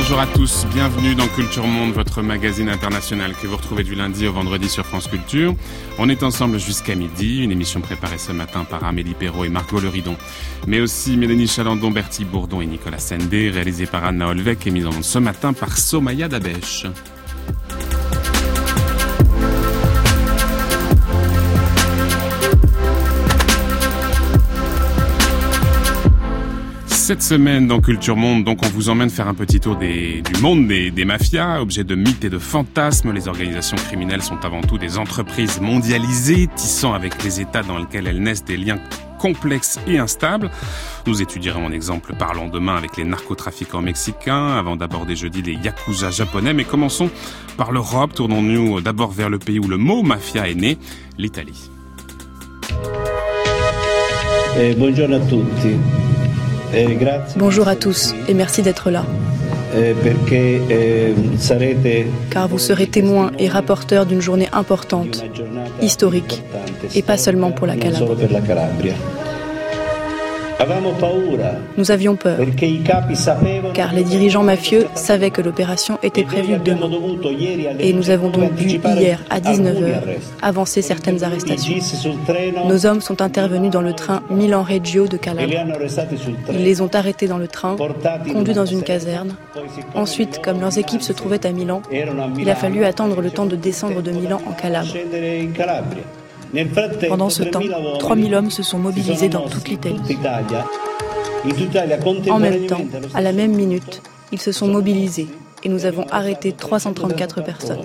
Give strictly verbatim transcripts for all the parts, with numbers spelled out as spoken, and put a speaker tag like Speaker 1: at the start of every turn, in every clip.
Speaker 1: Bonjour à tous, bienvenue dans Culture Monde, votre magazine international que vous retrouvez du lundi au vendredi sur France Culture. On est ensemble jusqu'à midi, une émission préparée ce matin par Amélie Perrault et Margot Leridon, mais aussi Mélanie Chalandon, Bertie Bourdon et Nicolas Sendé, réalisée par Anna Olvec et mise en onde ce matin par Somaya Dabesh. Cette semaine dans Culture Monde, donc on vous emmène faire un petit tour des, du monde des, des mafias, objets de mythes et de fantasmes. Les organisations criminelles sont avant tout des entreprises mondialisées, tissant avec les États dans lesquels elles naissent des liens complexes et instables. Nous étudierons un exemple parlant demain avec les narcotrafiquants mexicains, avant d'aborder jeudi les yakuza japonais. Mais commençons par l'Europe. Tournons-nous d'abord vers le pays où le mot mafia est né, l'Italie.
Speaker 2: Eh, buongiorno a tutti.
Speaker 3: Bonjour à tous et merci d'être là. Car vous serez témoins et rapporteurs d'une journée importante, historique, et pas seulement pour la Calabre. Nous avions peur, car les dirigeants mafieux savaient que l'opération était prévue demain. Et nous avons donc dû, hier à dix-neuf heures, avancer certaines arrestations. Nos hommes sont intervenus dans le train Milan-Reggio de Calabre. Ils les ont arrêtés dans le train, conduits dans une caserne. Ensuite, comme leurs équipes se trouvaient à Milan, il a fallu attendre le temps de descendre de Milan en Calabre. Pendant ce temps, trois mille hommes se sont mobilisés dans toute l'Italie. En même temps, à la même minute, ils se sont mobilisés et nous avons arrêté trois cent trente-quatre personnes.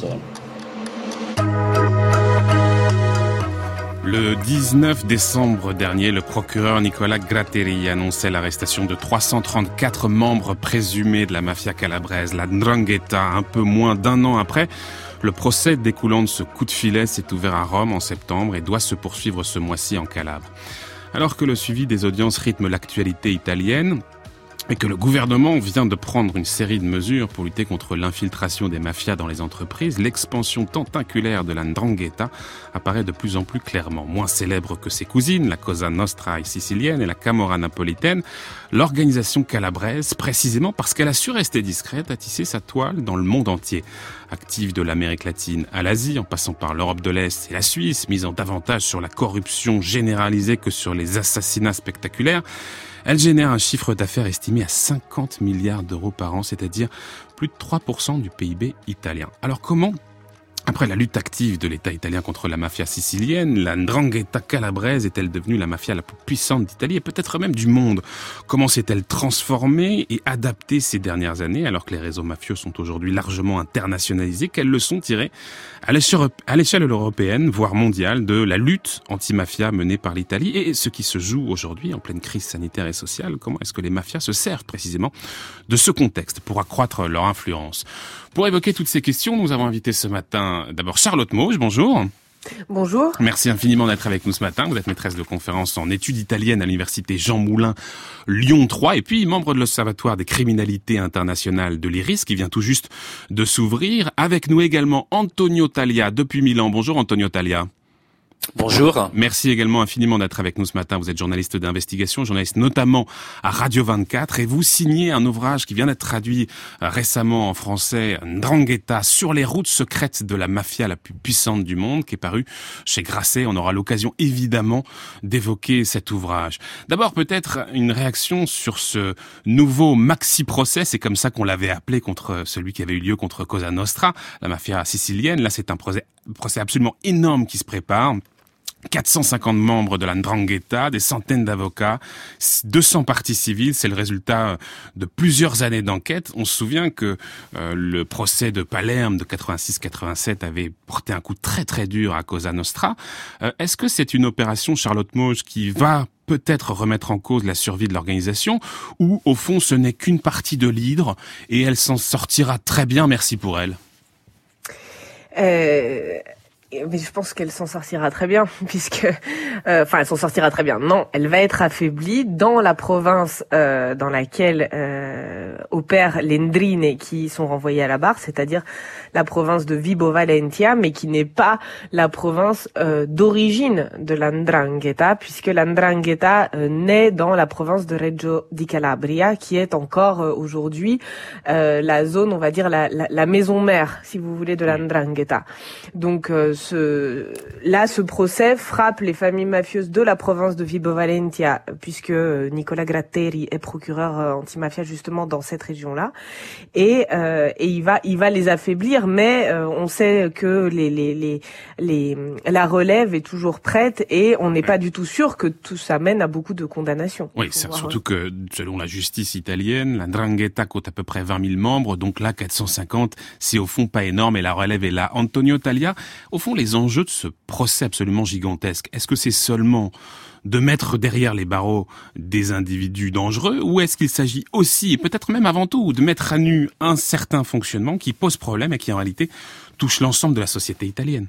Speaker 1: Le dix-neuf décembre dernier, le procureur Nicola Gratteri annonçait l'arrestation de trois cent trente-quatre membres présumés de la mafia calabraise, la 'Ndrangheta. Un peu moins d'un an après, le procès découlant de ce coup de filet s'est ouvert à Rome en septembre et doit se poursuivre ce mois-ci en Calabre. Alors que le suivi des audiences rythme l'actualité italienne, et que le gouvernement vient de prendre une série de mesures pour lutter contre l'infiltration des mafias dans les entreprises, l'expansion tentaculaire de la 'Ndrangheta apparaît de plus en plus clairement. Moins célèbre que ses cousines, la Cosa Nostra sicilienne et la Camorra napolitaine, l'organisation calabraise, précisément parce qu'elle a su rester discrète, a tissé sa toile dans le monde entier. Active de l'Amérique latine à l'Asie, en passant par l'Europe de l'Est et la Suisse, misant davantage sur la corruption généralisée que sur les assassinats spectaculaires, elle génère un chiffre d'affaires estimé à cinquante milliards d'euros par an, c'est-à-dire plus de trois pour cent du P I B italien. Alors comment, après la lutte active de l'État italien contre la mafia sicilienne, la 'Ndrangheta calabraise est-elle devenue la mafia la plus puissante d'Italie et peut-être même du monde? Comment s'est-elle transformée et adaptée ces dernières années alors que les réseaux mafieux sont aujourd'hui largement internationalisés? Quelles leçons tirées à l'échelle européenne, voire mondiale, de la lutte anti-mafia menée par l'Italie et ce qui se joue aujourd'hui en pleine crise sanitaire et sociale? Comment est-ce que les mafias se servent précisément de ce contexte pour accroître leur influence? Pour évoquer toutes ces questions, nous avons invité ce matin d'abord Charlotte Mauge, bonjour.
Speaker 4: Bonjour.
Speaker 1: Merci infiniment d'être avec nous ce matin. Vous êtes maîtresse de conférences en études italiennes à l'université Jean Moulin, Lyon trois, et puis membre de l'Observatoire des criminalités internationales de l'I R I S, qui vient tout juste de s'ouvrir. Avec nous également Antonio Taglia depuis Milan. Bonjour Antonio Taglia.
Speaker 5: Bonjour.
Speaker 1: Merci également infiniment d'être avec nous ce matin. Vous êtes journaliste d'investigation, journaliste notamment à Radio vingt-quatre, et vous signez un ouvrage qui vient d'être traduit récemment en français, 'Ndrangheta, sur les routes secrètes de la mafia la plus puissante du monde, qui est paru chez Grasset. On aura l'occasion évidemment d'évoquer cet ouvrage. D'abord peut-être une réaction sur ce nouveau maxi-procès, c'est comme ça qu'on l'avait appelé contre celui qui avait eu lieu contre Cosa Nostra, la mafia sicilienne. Là c'est un procès, procès absolument énorme qui se prépare. quatre cent cinquante membres de la 'Ndrangheta, des centaines d'avocats, deux cents parties civiles, c'est le résultat de plusieurs années d'enquête. On se souvient que euh, le procès de Palerme de quatre-vingt-six quatre-vingt-sept avait porté un coup très très dur à Cosa Nostra. Euh, est-ce que c'est une opération, Charlotte Mauge, qui va peut-être remettre en cause la survie de l'organisation, ou au fond ce n'est qu'une partie de l'hydre et elle s'en sortira très bien, merci pour elle?
Speaker 4: Euh... Mais je pense qu'elle s'en sortira très bien, puisque, euh, enfin, elle s'en sortira très bien. Non, elle va être affaiblie dans la province euh, dans laquelle euh, opèrent les Ndrine qui sont renvoyés à la barre, c'est-à-dire la province de Vibo Valentia, mais qui n'est pas la province euh, d'origine de la Ndrangheta, puisque la Ndrangheta euh, naît dans la province de Reggio di Calabria, qui est encore euh, aujourd'hui euh, la zone, on va dire, la, la, la maison mère, si vous voulez, de la Ndrangheta. Donc euh, ce, là, ce procès frappe les familles mafieuses de la province de Vibo Valentia, puisque Nicola Gratteri est procureur euh, antimafia justement dans cette région-là, et, euh, et il va, il va les affaiblir. Mais euh, on sait que les, les, les, les, la relève est toujours prête, et on n'est pas du tout sûr que tout ça mène à beaucoup de condamnations.
Speaker 1: Oui, c'est surtout que selon la justice italienne, la Ndrangheta compte à peu près vingt mille membres, donc là quatre cent cinquante, c'est au fond pas énorme, et la relève est là. Antonio Talia, au fond les enjeux de ce procès absolument gigantesque, est-ce que c'est seulement de mettre derrière les barreaux des individus dangereux, ou est-ce qu'il s'agit aussi, et peut-être même avant tout, de mettre à nu un certain fonctionnement qui pose problème et qui en réalité touche l'ensemble de la société italienne?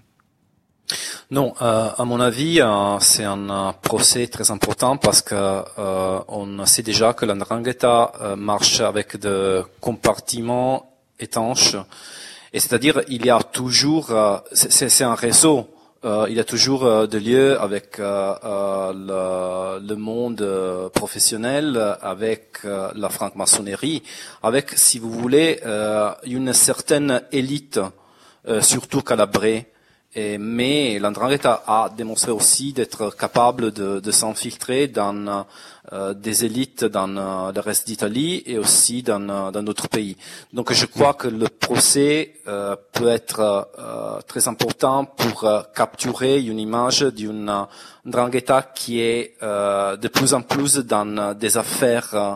Speaker 5: Non, euh, à mon avis, euh, c'est un euh, procès très important parce que euh, on sait déjà que la Ndrangheta euh, marche avec des compartiments étanches, et c'est-à-dire il y a toujours, euh, c'est, c'est un réseau. Euh, il y a toujours euh, des lieux avec euh, euh, le, le monde euh, professionnel, avec euh, la franc-maçonnerie, avec, si vous voulez, euh, une certaine élite, euh, surtout calabrée. Et, mais la Ndrangheta a démontré aussi d'être capable de, de s'infiltrer dans euh, des élites dans euh, le reste d'Italie et aussi dans, dans d'autres pays. Donc je crois que le procès euh, peut être euh, très important pour euh, capturer une image d'une Ndrangheta qui est euh, de plus en plus dans des affaires euh,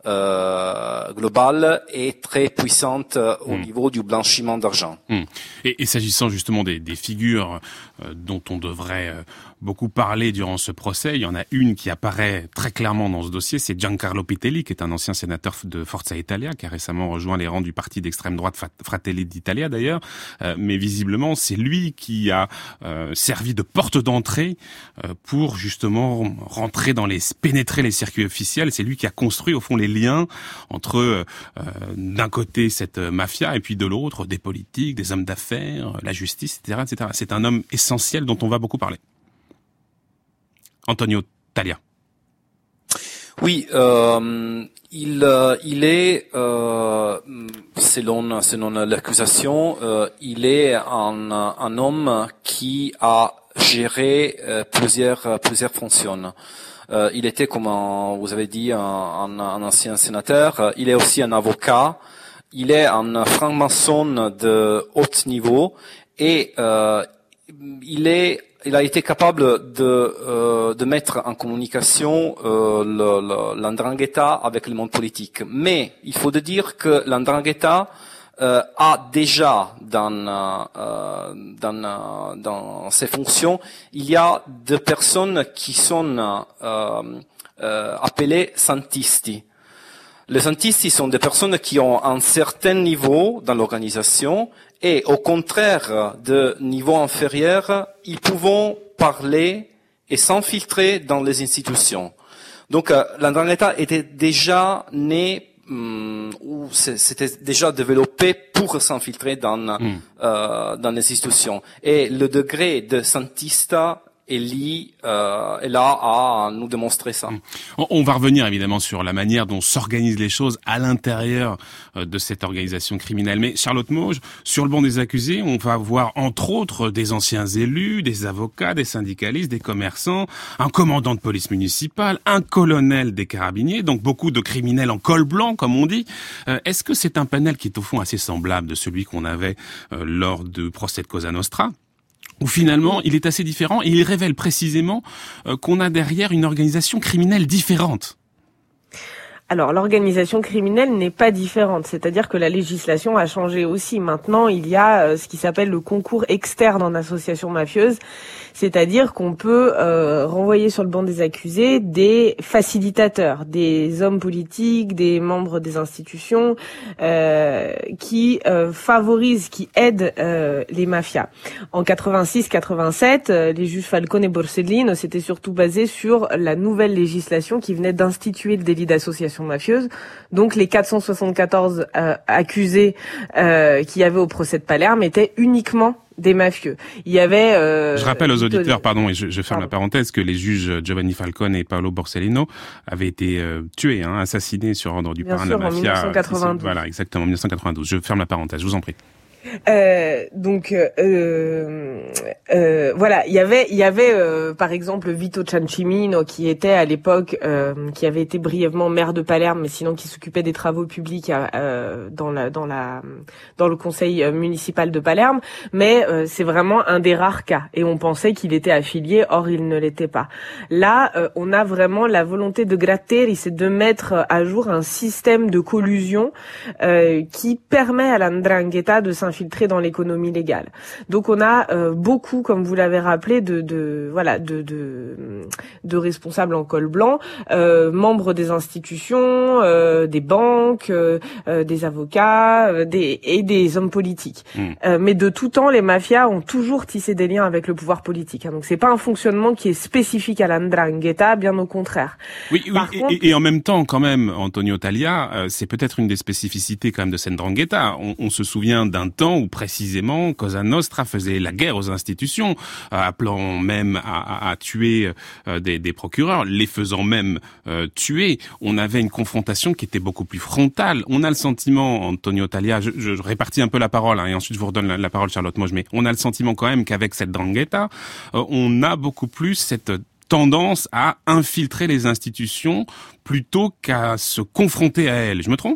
Speaker 5: Euh, globale et très puissante euh, au mmh. niveau du blanchiment d'argent.
Speaker 1: Mmh. Et, et s'agissant justement des, des figures euh, dont on devrait euh, beaucoup parler durant ce procès, il y en a une qui apparaît très clairement dans ce dossier, c'est Giancarlo Pitelli, qui est un ancien sénateur de Forza Italia, qui a récemment rejoint les rangs du parti d'extrême droite Fratelli d'Italia d'ailleurs, euh, mais visiblement c'est lui qui a euh, servi de porte d'entrée euh, pour justement rentrer dans les, pénétrer les circuits officiels. C'est lui qui a construit au fond les liens entre euh, d'un côté cette mafia et puis de l'autre des politiques, des hommes d'affaires, la justice, et cetera, et cetera. C'est un homme essentiel dont on va beaucoup parler. Antonio Talia.
Speaker 5: Oui, euh, il, euh, il est, euh, selon, selon l'accusation, euh, il est un, un homme qui a géré euh, plusieurs, plusieurs fonctions. Euh, il était, comme vous avez dit, un, un, un ancien sénateur. Il est aussi un avocat. Il est un franc-maçon de haut niveau et euh, il est, il a été capable de euh, de mettre en communication euh, le, le, la Ndrangheta avec le monde politique. Mais il faut dire que la Ndrangheta Euh, a déjà dans euh, dans euh, dans ses fonctions, il y a des personnes qui sont euh, euh, appelées santisti. Les santisti sont des personnes qui ont un certain niveau dans l'organisation et au contraire de niveau inférieur, ils peuvent parler et s'infiltrer dans les institutions. Donc euh, la Ndrangheta était déjà née où c'était déjà développé pour s'infiltrer dans mm. euh, dans les institutions. Et le degré de santista est, li, euh, est là à nous démontrer ça. Mm.
Speaker 1: On, on va revenir évidemment sur la manière dont s'organisent les choses à l'intérieur euh, de cette organisation criminelle. Mais Charlotte Mauge, sur le banc des accusés, on va voir entre autres des anciens élus, des avocats, des syndicalistes, des commerçants, un commandant de police municipale, un colonel des carabiniers, donc beaucoup de criminels en col blanc, comme on dit. Euh, est-ce que c'est un panel qui est au fond assez semblable de celui qu'on avait euh, lors du procès de Cosa Nostra ? Où finalement, il est assez différent et il révèle précisément euh, qu'on a derrière une organisation criminelle différente.
Speaker 4: Alors, l'organisation criminelle n'est pas différente, c'est-à-dire que la législation a changé aussi. Maintenant, il y a euh, ce qui s'appelle le concours externe en association mafieuse, c'est-à-dire qu'on peut euh, renvoyer sur le banc des accusés des facilitateurs, des hommes politiques, des membres des institutions euh, qui euh, favorisent, qui aident euh, les mafias. En quatre-vingt-six quatre-vingt-sept, euh, les juges Falcone et Borsellino s'étaient surtout basés sur la nouvelle législation qui venait d'instituer le délit d'association mafieuse. Donc les quatre cent soixante-quatorze euh, accusés euh, qu'il y avait au procès de Palerme étaient uniquement des mafieux. Il y avait... Euh,
Speaker 1: je rappelle aux auditeurs, pardon, et je, je ferme pardon. la parenthèse, que les juges Giovanni Falcone et Paolo Borsellino avaient été euh, tués, hein, assassinés sur ordre du parrain de la mafia.
Speaker 4: En dix-neuf cent quatre-vingt-douze.
Speaker 1: Voilà, exactement, en dix-neuf cent quatre-vingt-douze. Je ferme la parenthèse, je vous en prie.
Speaker 4: Euh, donc euh, euh, voilà, il y avait il y avait euh, par exemple Vito Ciancimino qui était à l'époque euh, qui avait été brièvement maire de Palerme, mais sinon qui s'occupait des travaux publics euh, dans la dans la dans le conseil municipal de Palerme, mais euh, c'est vraiment un des rares cas et on pensait qu'il était affilié, or il ne l'était pas. Là, euh, on a vraiment la volonté de Gratteri, c'est de mettre à jour un système de collusion euh, qui permet à la 'ndrangheta de s'infiltrer filtré dans l'économie légale. Donc on a euh, beaucoup, comme vous l'avez rappelé, de, de voilà, de, de de responsables en col blanc, euh, membres des institutions, euh, des banques, euh, euh, des avocats, euh, des et des hommes politiques. Mmh. Euh, mais de tout temps, les mafias ont toujours tissé des liens avec le pouvoir politique. Hein. Donc c'est pas un fonctionnement qui est spécifique à la 'ndrangheta, bien au contraire.
Speaker 1: Oui, oui et, contre... et, et en même temps, quand même, Antonio Talia, euh, c'est peut-être une des spécificités quand même de cette 'ndrangheta. On, on se souvient d'un temps où précisément Cosa Nostra faisait la guerre aux institutions, euh, appelant même à, à, à tuer euh, des, des procureurs, les faisant même euh, tuer. On avait une confrontation qui était beaucoup plus frontale. On a le sentiment, Antonio Talia, je, je répartis un peu la parole, hein, et ensuite je vous redonne la, la parole, Charlotte Moge, mais on a le sentiment quand même qu'avec cette 'ndrangheta, euh, on a beaucoup plus cette tendance à infiltrer les institutions plutôt qu'à se confronter à elles. Je me trompe ?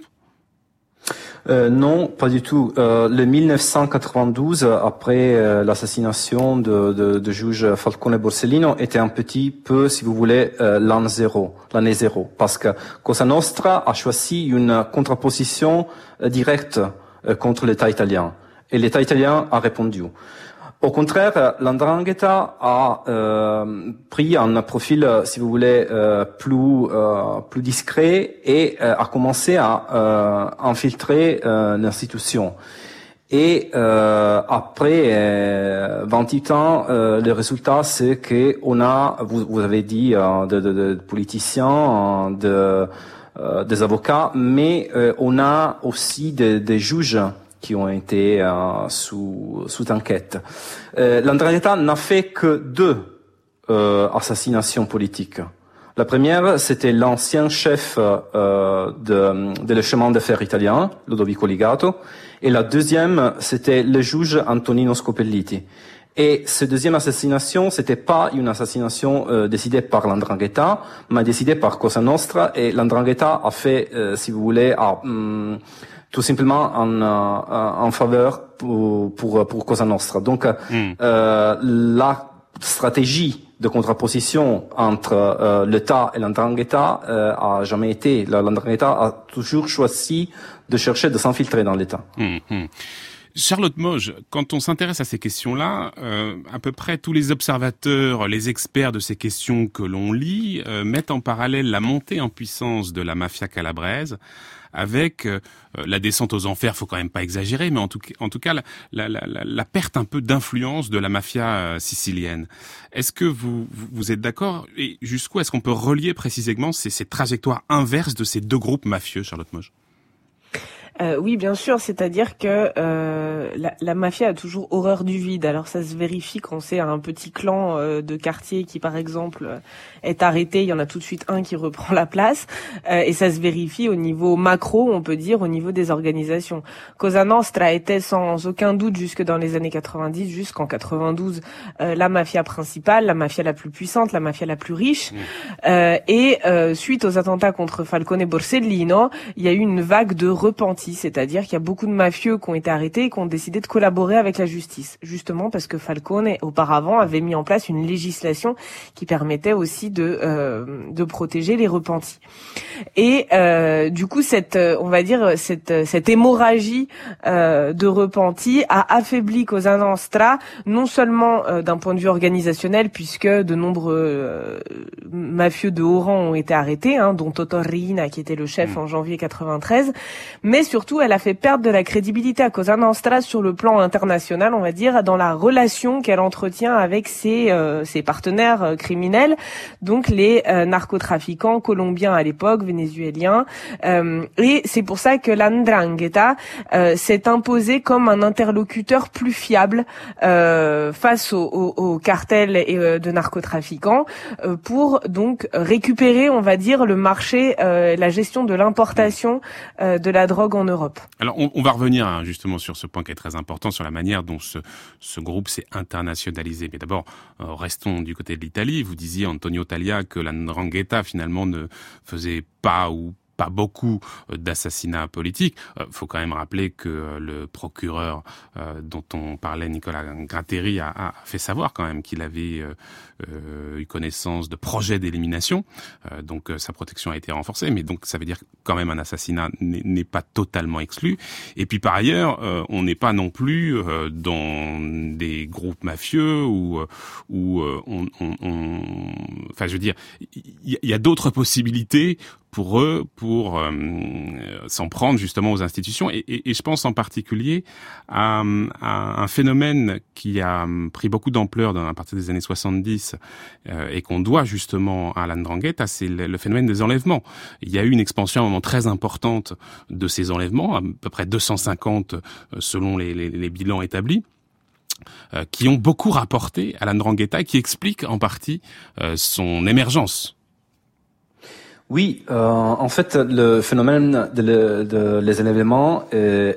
Speaker 6: Euh, non, pas du tout. Euh, le mille neuf cent quatre-vingt-douze, après euh, l'assassination de, de, de juge Falcone Borsellino, était un petit peu, si vous voulez, euh, l'an zéro, l'année zéro, parce que Cosa Nostra a choisi une contraposition euh, directe euh, contre l'État italien, et l'État italien a répondu. Au contraire, la 'ndrangheta a euh, pris un profil, si vous voulez, euh, plus euh, plus discret et euh, a commencé à euh, infiltrer euh, l'institution. Et euh, après euh, vingt-huit ans, euh, le résultat c'est que on a, vous, vous avez dit, euh, de, de, de politiciens, de euh, des avocats, mais euh, on a aussi des, des juges qui ont été euh, sous sous enquête. Euh, la 'ndrangheta n'a fait que deux euh, assassinations politiques. La première, c'était l'ancien chef euh, de, de le chemin de fer italien, Ludovico Ligato, et la deuxième, c'était le juge Antonino Scopelliti. Et cette deuxième assassination, c'était pas une assassination euh, décidée par la 'ndrangheta, mais décidée par Cosa Nostra, et la 'ndrangheta a fait, euh, si vous voulez, a, hum, tout simplement en, euh, en faveur pour, pour, pour Cosa Nostra. Donc, mm. euh, la stratégie de contraposition entre euh, l'État et la 'ndrangheta euh, a jamais été. La 'ndrangheta a toujours choisi de chercher de s'infiltrer dans l'État.
Speaker 1: Mm, mm. Charlotte Moge, quand on s'intéresse à ces questions-là, euh, à peu près tous les observateurs, les experts de ces questions que l'on lit, euh, mettent en parallèle la montée en puissance de la mafia calabraise avec euh, la descente aux enfers, faut quand même pas exagérer, mais en tout, en tout cas la, la, la, la perte un peu d'influence de la mafia euh, sicilienne. Est-ce que vous, vous êtes d'accord? Et jusqu'où est-ce qu'on peut relier précisément ces, ces trajectoires inverses de ces deux groupes mafieux, Charlotte Moge?
Speaker 4: Euh, oui, bien sûr, c'est-à-dire que euh, la, la mafia a toujours horreur du vide. Alors ça se vérifie quand c'est un petit clan euh, de quartier qui, par exemple, est arrêté, il y en a tout de suite un qui reprend la place, euh, et ça se vérifie au niveau macro, on peut dire, au niveau des organisations. Cosa Nostra était sans aucun doute jusque dans les années quatre-vingt-dix, jusqu'en quatre-vingt-douze, euh, la mafia principale, la mafia la plus puissante, la mafia la plus riche, mmh. euh, et euh, suite aux attentats contre Falcone et Borsellino, il y a eu une vague de repentir repentis, c'est-à-dire qu'il y a beaucoup de mafieux qui ont été arrêtés et qui ont décidé de collaborer avec la justice, justement parce que Falcone auparavant avait mis en place une législation qui permettait aussi de euh, de protéger les repentis. Et euh, du coup, cette, on va dire, cette cette hémorragie euh, de repentis a affaibli Cosa Nostra, non seulement euh, d'un point de vue organisationnel, puisque de nombreux euh, mafieux de haut rang ont été arrêtés, hein, dont Toto Riina, qui était le chef en janvier quatre-vingt-treize, mais surtout, elle a fait perdre de la crédibilité à Cosa Nostra sur le plan international, on va dire, dans la relation qu'elle entretient avec ses euh, ses partenaires euh, criminels, donc les euh, narcotrafiquants colombiens à l'époque, vénézuéliens, euh, et c'est pour ça que la Ndrangheta euh, s'est imposée comme un interlocuteur plus fiable euh, face aux au, au cartels et, euh, de narcotrafiquants euh, pour donc récupérer, on va dire, le marché, euh, la gestion de l'importation euh, de la drogue en Europe.
Speaker 1: Alors on, on va revenir hein, justement sur ce point qui est très important, sur la manière dont ce, ce groupe s'est internationalisé. Mais d'abord, euh, restons du côté de l'Italie. Vous disiez, Antonio Talia, que la Ndrangheta finalement ne faisait pas ou pas beaucoup d'assassinats politiques. Euh, faut quand même rappeler que euh, le procureur euh, dont on parlait, Nicolas Gratteri, a, a fait savoir quand même qu'il avait euh, euh, eu connaissance de projets d'élimination. Euh, donc euh, sa protection a été renforcée, mais donc ça veut dire que quand même un assassinat n'est pas totalement exclu. Et puis par ailleurs, euh, on n'est pas non plus euh, dans des groupes mafieux où, où euh, on, on, on... Enfin, je veux dire, il y, y a d'autres possibilités pour eux, pour euh, s'en prendre justement aux institutions. Et, et, et je pense en particulier à, à un phénomène qui a pris beaucoup d'ampleur à partir des années soixante-dix euh, et qu'on doit justement à la Ndrangheta, c'est le, le phénomène des enlèvements. Il y a eu une expansion à un moment très importante de ces enlèvements, à peu près deux cent cinquante selon les, les, les bilans établis, euh, qui ont beaucoup rapporté à la Ndrangheta et qui expliquent en partie euh, son émergence.
Speaker 6: Oui, euh, en fait, le phénomène de, le, de les enlèvements euh,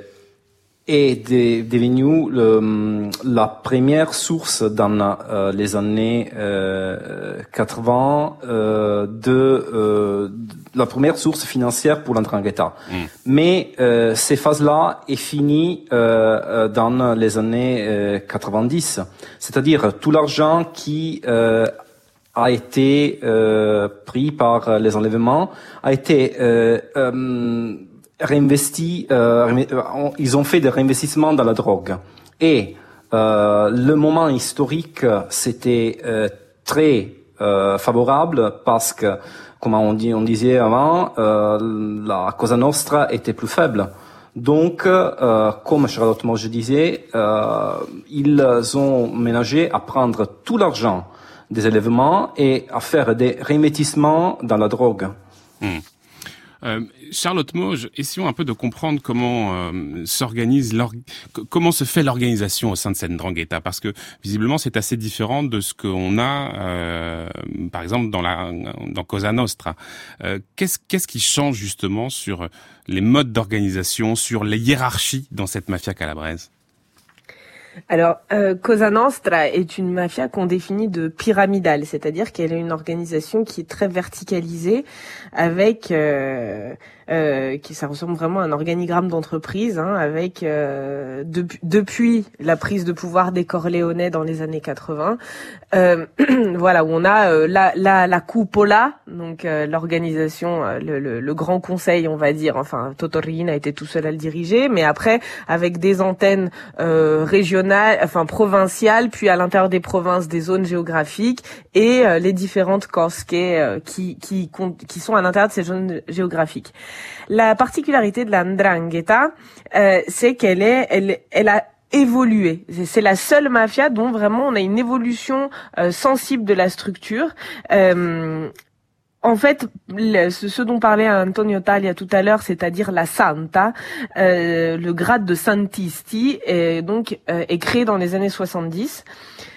Speaker 6: est de, devenu le, la première source dans euh, les années euh, quatre-vingts euh, de euh, la première source financière pour la Ndrangheta. Mm. Mais euh, ces phases-là est finie euh, dans les années euh, quatre-vingt-dix, c'est-à-dire tout l'argent qui euh, a été euh, pris par les enlèvements, a été euh, euh, réinvesti, euh, ils ont fait des réinvestissements dans la drogue. Et euh, le moment historique, c'était euh, très euh, favorable parce que, comme on, dit, on disait avant, euh, la Cosa Nostra était plus faible. Donc, euh, comme Charlotte Moge disait, euh, ils ont ménagé à prendre tout l'argent des enlèvements et à faire des réinvestissements dans la drogue.
Speaker 1: Mmh. Euh, Charlotte Moge, essayons un peu de comprendre comment euh, s'organise, comment se fait l'organisation au sein de cette Ndrangheta, parce que visiblement c'est assez différent de ce qu'on a, euh, par exemple dans la dans Cosa Nostra. Euh, qu'est-ce qu'est-ce qui change justement sur les modes d'organisation, sur les hiérarchies dans cette mafia calabraise?
Speaker 4: Alors, euh, Cosa Nostra est une mafia qu'on définit de pyramidale, c'est-à-dire qu'elle est une organisation qui est très verticalisée, avec euh, euh, qui ça ressemble vraiment à un organigramme d'entreprise, hein, avec euh, de, depuis la prise de pouvoir des Corleone dans les années quatre-vingts, euh, voilà, où on a euh, la la la cupola, donc euh, l'organisation, euh, le, le le grand conseil, on va dire, enfin Toto Riina a été tout seul à le diriger, mais après avec des antennes euh, régionales, enfin provinciales, puis à l'intérieur des provinces, des zones géographiques et euh, les différentes cosche euh, qui qui qui sont à l'intérieur de ces zones géographiques. La particularité de la Ndrangheta, euh, c'est qu'elle est, elle, elle a évolué. C'est la seule mafia dont vraiment on a une évolution euh, sensible de la structure. Euh, En fait, le, ce dont parlait Antonio Talia tout à l'heure, c'est-à-dire la Santa, euh, le grade de Santisti, est donc euh, est créé dans les années soixante-dix.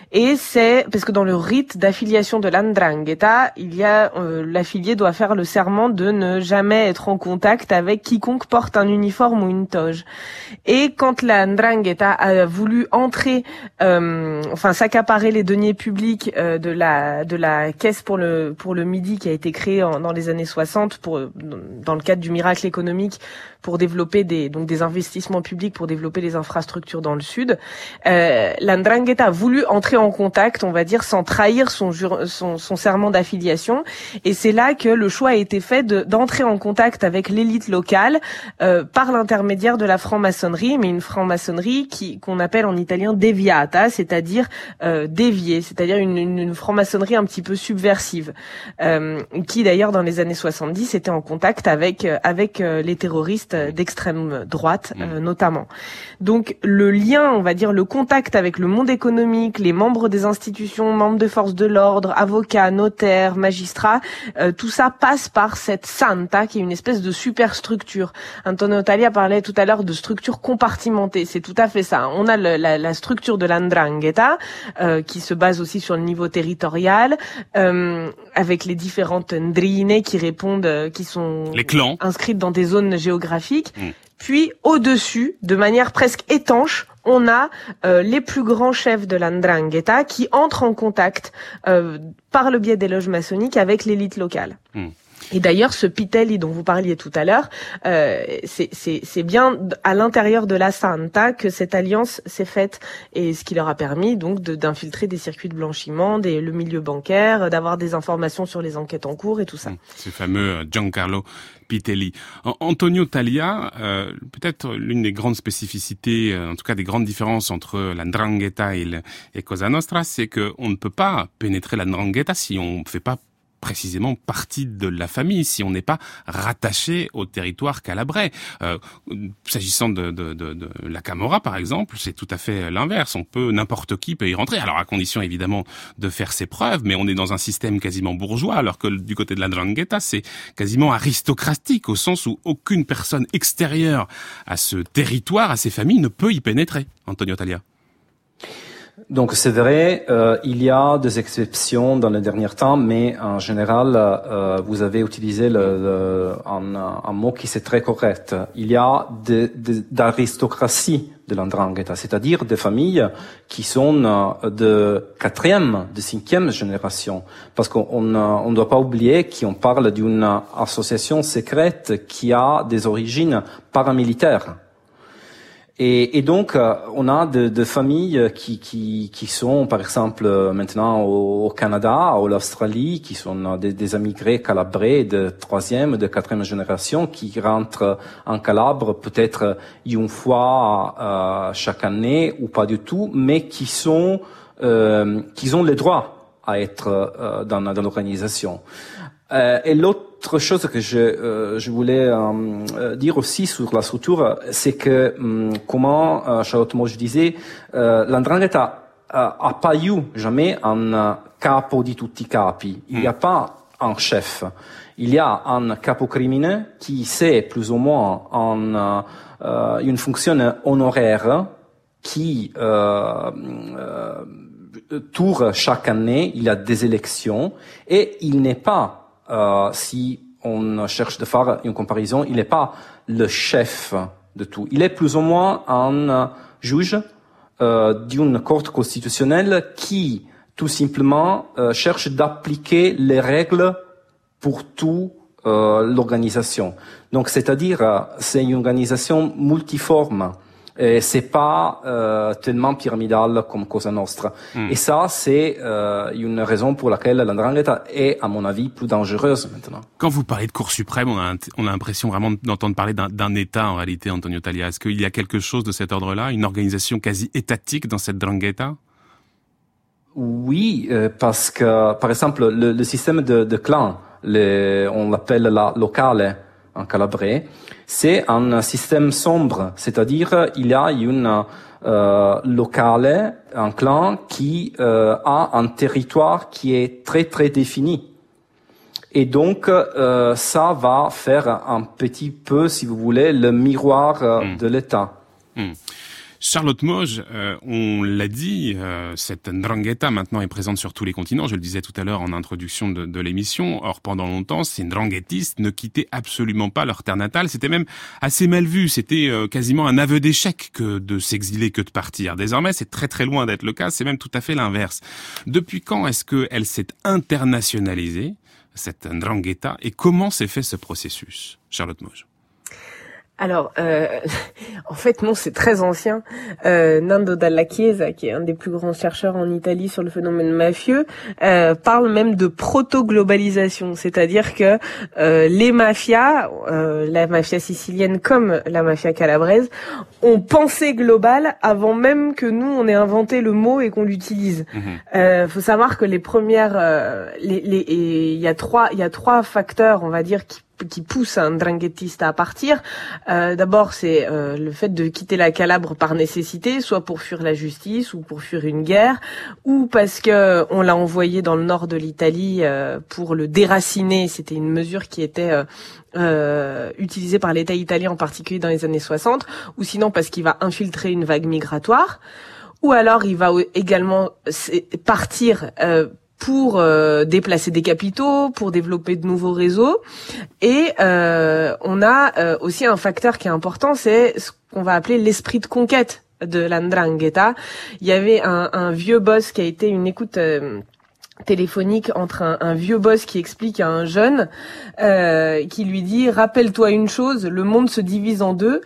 Speaker 4: Et c'est parce que dans le rite d'affiliation de l'Ndrangheta, il y a euh, l'affilié doit faire le serment de ne jamais être en contact avec quiconque porte un uniforme ou une toge. Et quand la Ndrangheta a voulu entrer, euh, enfin s'accaparer les deniers publics euh, de la de la caisse pour le pour le Midi qui a été créée en, dans les années soixante pour dans le cadre du miracle économique pour développer des donc des investissements publics pour développer les infrastructures dans le sud, euh, la Ndrangheta a voulu entrer en contact, on va dire, sans trahir son jur, son, son serment d'affiliation, et c'est là que le choix a été fait de, d'entrer en contact avec l'élite locale euh, par l'intermédiaire de la franc-maçonnerie, mais une franc-maçonnerie qui qu'on appelle en italien deviata, c'est-à-dire euh, déviée, c'est-à-dire une, une, une franc-maçonnerie un petit peu subversive, euh, qui d'ailleurs dans les années soixante-dix était en contact avec euh, avec euh, les terroristes d'extrême droite euh, notamment. Donc le lien, on va dire le contact avec le monde économique, les membres des institutions, membres de forces de l'ordre, avocats, notaires, magistrats, euh, tout ça passe par cette santa qui est une espèce de superstructure. Antonio Talia parlait tout à l'heure de structure compartimentée, c'est tout à fait ça. On a le, la, la structure de l'Ndrangheta euh, qui se base aussi sur le niveau territorial, euh, avec les différentes ndrine qui répondent, euh, qui sont
Speaker 1: les clans
Speaker 4: inscrites dans des zones géographiques.
Speaker 1: Mmh.
Speaker 4: Puis au-dessus, de manière presque étanche, on a euh, les plus grands chefs de la Ndrangheta qui entrent en contact euh, par le biais des loges maçonniques avec l'élite locale. Mmh. Et d'ailleurs, ce Pitelli dont vous parliez tout à l'heure, euh, c'est, c'est, c'est bien à l'intérieur de la Santa que cette alliance s'est faite, et ce qui leur a permis donc de, d'infiltrer des circuits de blanchiment, des, le milieu bancaire, d'avoir des informations sur les enquêtes en cours et tout ça. Mmh.
Speaker 1: Ce fameux Giancarlo Pitelli. Antonio Talia, euh, peut-être l'une des grandes spécificités, euh, en tout cas des grandes différences entre la Ndrangheta et, le, et Cosa Nostra, c'est qu'on ne peut pas pénétrer la Ndrangheta si on ne fait pas précisément partie de la famille, si on n'est pas rattaché au territoire calabrais. Euh, s'agissant de, de, de, de la Camorra, par exemple, c'est tout à fait l'inverse. On peut, n'importe qui peut y rentrer. Alors, à condition, évidemment, de faire ses preuves, mais on est dans un système quasiment bourgeois, alors que du côté de la Ndrangheta, c'est quasiment aristocratique, au sens où aucune personne extérieure à ce territoire, à ces familles, ne peut y pénétrer. Antonio Talia.
Speaker 6: Donc c'est vrai, euh, il y a des exceptions dans les derniers temps, mais en général, euh, vous avez utilisé le, le, un, un mot qui c'est très correct. Il y a de, de, d'aristocratie de l'Ndrangheta, c'est-à-dire des familles qui sont euh, de quatrième, de cinquième génération, parce qu'on on ne doit pas oublier qu'on parle d'une association secrète qui a des origines paramilitaires. Et, et donc, euh, on a de, de familles qui, qui, qui sont, par exemple, maintenant au, au Canada, ou l'Australie, qui sont des, des immigrés calabrais de troisième, de quatrième génération, qui rentrent en Calabre peut-être une fois euh, chaque année ou pas du tout, mais qui sont, euh, qui ont le droit à être euh, dans, dans l'organisation. Euh, et l'autre chose que je, euh, je voulais euh, dire aussi sur la structure, c'est que, hum, comment euh, Charlotte Moge disait, euh, l'Ndrangheta euh, a pas eu jamais un capo di tutti i capi. Il n'y a pas un chef. Il y a un capocrimine qui c'est plus ou moins un, euh, une fonction honoraire qui euh, euh, tourne chaque année. Il y a des élections et il n'est pas Euh, si on cherche de faire une comparaison, il n'est pas le chef de tout. Il est plus ou moins un juge euh, d'une cour constitutionnelle qui, tout simplement, euh, cherche d'appliquer les règles pour toute euh, l'organisation. Donc, c'est-à-dire, euh, c'est une organisation multiforme. Et c'est pas euh, tellement pyramidal comme Cosa Nostra. Mm. Et ça, c'est euh, une raison pour laquelle la Ndrangheta est, à mon avis, plus dangereuse maintenant.
Speaker 1: Quand vous parlez de Cour suprême, on a, on a l'impression vraiment d'entendre parler d'un, d'un État, en réalité, Antonio Talia. Est-ce qu'il y a quelque chose de cet ordre-là, une organisation quasi étatique dans cette Ndrangheta?
Speaker 6: Oui, euh, parce que, par exemple, le, le système de, de clans, les, on l'appelle la locale en calabrais, c'est un système sombre, c'est-à-dire il y a une euh, locale, un clan qui euh, a un territoire qui est très très défini. Et donc euh, ça va faire un petit peu, si vous voulez, le miroir euh, mmh. de l'État. Mmh.
Speaker 1: Charlotte Mauges, euh, on l'a dit, euh, cette ndrangheta maintenant est présente sur tous les continents. Je le disais tout à l'heure en introduction de, de l'émission. Or, pendant longtemps, ces ndranghétistes ne quittaient absolument pas leur terre natale. C'était même assez mal vu. C'était euh, quasiment un aveu d'échec que de s'exiler, que de partir. Désormais, c'est très très loin d'être le cas. C'est même tout à fait l'inverse. Depuis quand est-ce qu'elle s'est internationalisée, cette ndrangheta, et comment s'est fait ce processus, Charlotte Mauges?
Speaker 4: Alors, euh, en fait, non, c'est très ancien. Euh, Nando Dalla Chiesa, qui est un des plus grands chercheurs en Italie sur le phénomène mafieux, euh, parle même de proto-globalisation, c'est-à-dire que euh, les mafias, euh, la mafia sicilienne comme la mafia calabraise, ont pensé global avant même que nous, on ait inventé le mot et qu'on l'utilise. Mmh. Euh, faut savoir que les premières, euh, les, les, il y a trois, il y a trois facteurs, on va dire, qui qui pousse un ndrangheta à partir. Euh, d'abord, c'est euh, le fait de quitter la Calabre par nécessité, soit pour fuir la justice ou pour fuir une guerre, ou parce que on l'a envoyé dans le nord de l'Italie euh, pour le déraciner. C'était une mesure qui était euh, euh, utilisée par l'État italien en particulier dans les années soixante, ou sinon parce qu'il va infiltrer une vague migratoire, ou alors il va également partir euh, pour euh, déplacer des capitaux, pour développer de nouveaux réseaux. Et euh, on a euh, aussi un facteur qui est important, c'est ce qu'on va appeler l'esprit de conquête de la ndrangheta. Il y avait un, un vieux boss qui a été une écoute euh, téléphonique entre un, un vieux boss qui explique à un jeune, euh, qui lui dit « Rappelle-toi une chose, le monde se divise en deux.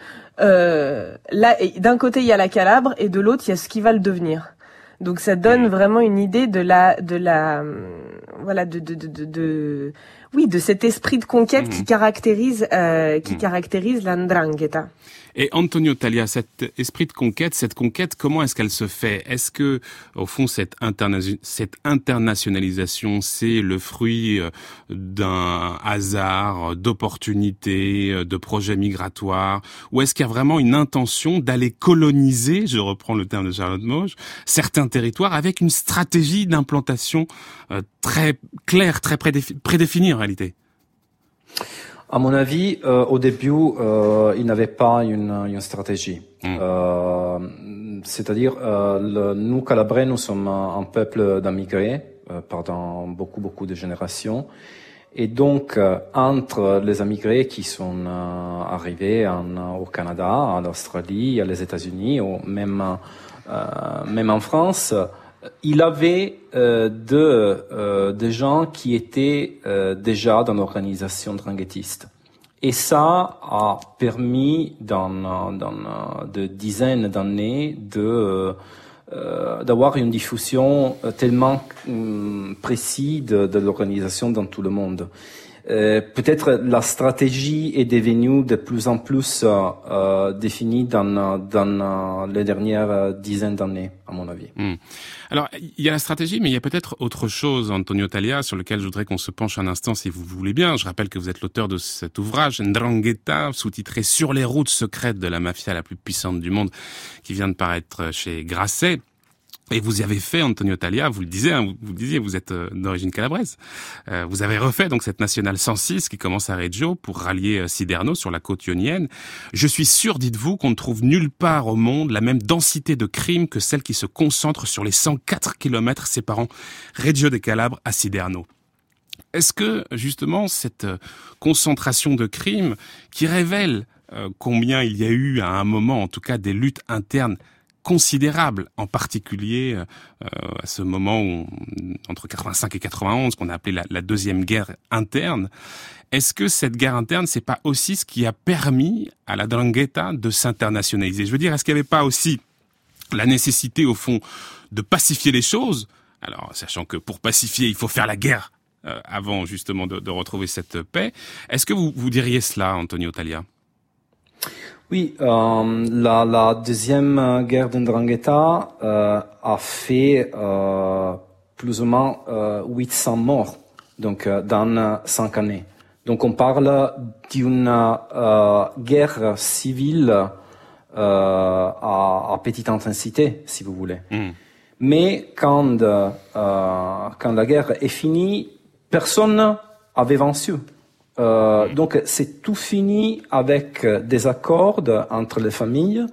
Speaker 4: Euh, là, d'un côté, il y a la Calabre et de l'autre, il y a ce qui va le devenir. » Donc ça donne vraiment une idée de la de la voilà de de de de, de oui de cet esprit de conquête mmh. qui caractérise euh, qui mmh. caractérise la ndrangheta.
Speaker 1: Et Antonio Talia, cet esprit de conquête, cette conquête, comment est-ce qu'elle se fait? Est-ce que, au fond, cette, interna- cette internationalisation, c'est le fruit d'un hasard, d'opportunités, de projets migratoires, ou est-ce qu'il y a vraiment une intention d'aller coloniser, je reprends le terme de Charlotte Mauges, certains territoires avec une stratégie d'implantation euh, très claire, très prédéfi- prédéfinie en réalité?
Speaker 6: À mon avis, euh, au début, euh, il n'avait pas une, une stratégie. Mmh. Euh, c'est-à-dire, euh, le, nous, Calabrais, nous sommes un, un peuple d'immigrés euh, pendant beaucoup, beaucoup de générations. Et donc, euh, entre les immigrés qui sont euh, arrivés en, au Canada, en Australie, aux États-Unis, ou même, euh, même en France, il avait euh, de, euh, des gens qui étaient euh, déjà dans l'organisation ndranghêtiste. Et ça a permis, dans, dans de dizaines d'années, de, euh, d'avoir une diffusion tellement euh, précise de, de l'organisation dans tout le monde. Euh, peut-être la stratégie est devenue de plus en plus euh, définie dans, dans les dernières dizaines d'années, à mon avis.
Speaker 1: Mmh. Alors, il y a la stratégie, mais il y a peut-être autre chose, Antonio Talia, sur lequel je voudrais qu'on se penche un instant, si vous voulez bien. Je rappelle que vous êtes l'auteur de cet ouvrage, Ndrangheta, sous-titré « Sur les routes secrètes de la mafia la plus puissante du monde », qui vient de paraître chez Grasset. Et vous y avez fait, Antonio Talia, vous le disiez, hein, vous, vous le disiez, vous êtes euh, d'origine calabraise. Euh, vous avez refait donc cette nationale cent six qui commence à Reggio pour rallier euh, Siderno sur la côte ionienne. Je suis sûr, dites-vous, qu'on ne trouve nulle part au monde la même densité de crimes que celle qui se concentre sur les cent quatre kilomètres séparant Reggio de Calabre à Siderno. Est-ce que, justement, cette euh, concentration de crimes qui révèle euh, combien il y a eu, à un moment, en tout cas, des luttes internes considérable, en particulier euh, à ce moment où, entre quatre-vingt-cinq et quatre-vingt-onze, qu'on a appelé la, la deuxième guerre interne. Est-ce que cette guerre interne, c'est pas aussi ce qui a permis à la ndrangheta de s'internationaliser? Je veux dire, est-ce qu'il n'y avait pas aussi la nécessité, au fond, de pacifier les choses? Alors, sachant que pour pacifier, il faut faire la guerre euh, avant, justement, de, de retrouver cette paix. Est-ce que vous, vous diriez cela, Antonio Talia?
Speaker 6: Oui, euh, la, la deuxième guerre de ndrangheta euh, a fait euh, plus ou moins euh, huit cents morts, donc euh, dans cinq années. Donc on parle d'une euh, guerre civile euh, à, à petite intensité, si vous voulez. Mm. Mais quand euh, quand la guerre est finie, personne avait vaincu. Euh, donc c'est tout fini avec des accords entre les familles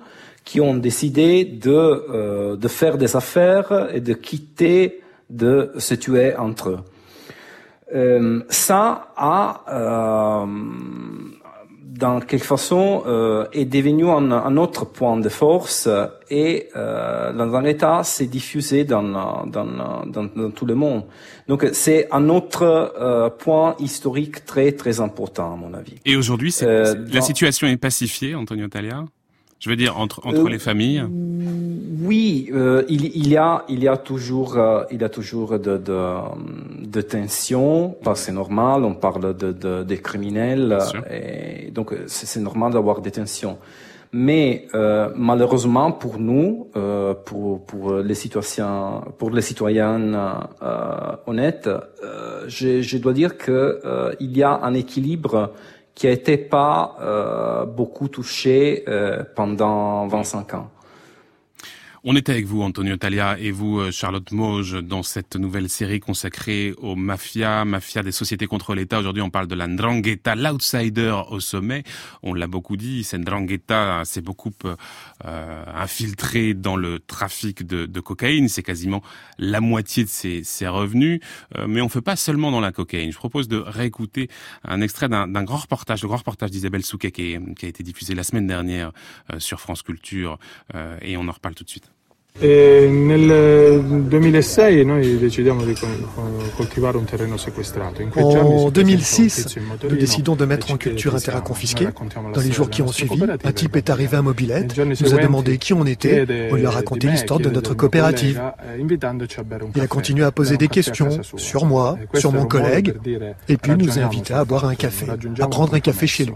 Speaker 6: qui ont décidé de, euh, de faire des affaires et de quitter, de se tuer entre eux. Euh, ça a, euh, dans quelque façon, euh, est devenu un, un autre point de force et euh, la ndrangheta s'est diffusée dans, dans, dans, dans tout le monde. Donc c'est un autre euh, point historique très très important à mon avis.
Speaker 1: Et aujourd'hui, c'est,
Speaker 6: euh,
Speaker 1: c'est, la situation est pacifiée, Antonio Talia ? Je veux dire entre entre euh, les familles.
Speaker 6: Oui, euh, il, il y a il y a toujours euh, il y a toujours de de, de tensions, parce que c'est normal. On parle de, de des criminels, et donc c'est, c'est normal d'avoir des tensions. Mais euh, malheureusement pour nous, euh, pour pour les citoyens pour les citoyens euh, honnêtes, euh, je, je dois dire que euh, il y a un équilibre qui a été pas euh, beaucoup touché euh, pendant vingt-cinq ans.
Speaker 1: On est avec vous, Antonio Talia, et vous, Charlotte Mauge, dans cette nouvelle série consacrée aux mafias, mafia des sociétés contre l'État. Aujourd'hui, on parle de la ndrangheta, l'outsider au sommet. On l'a beaucoup dit, cette ndrangheta s'est beaucoup euh, infiltrée dans le trafic de, de cocaïne. C'est quasiment la moitié de ses, ses revenus. Euh, mais on ne fait pas seulement dans la cocaïne. Je propose de réécouter un extrait d'un, d'un grand reportage, le grand reportage d'Isabelle Souquet qui, est, qui a été diffusé la semaine dernière euh, sur France Culture. Euh, et on en reparle tout de suite.
Speaker 7: E nel duemilasei noi decidiamo di coltivare un terreno sequestrato. In quei giorni,
Speaker 8: en deux mille six, nous décidons de mettre en culture un terrain confisqué. Dans les jours qui ont suivi, un type est arrivé à Mobilette, nous a demandé qui on était, on lui a raconté l'histoire de notre coopérative. Il a continué à poser des questions sur moi, sur mon collègue, et puis nous a invités à boire un café, à prendre un café chez lui.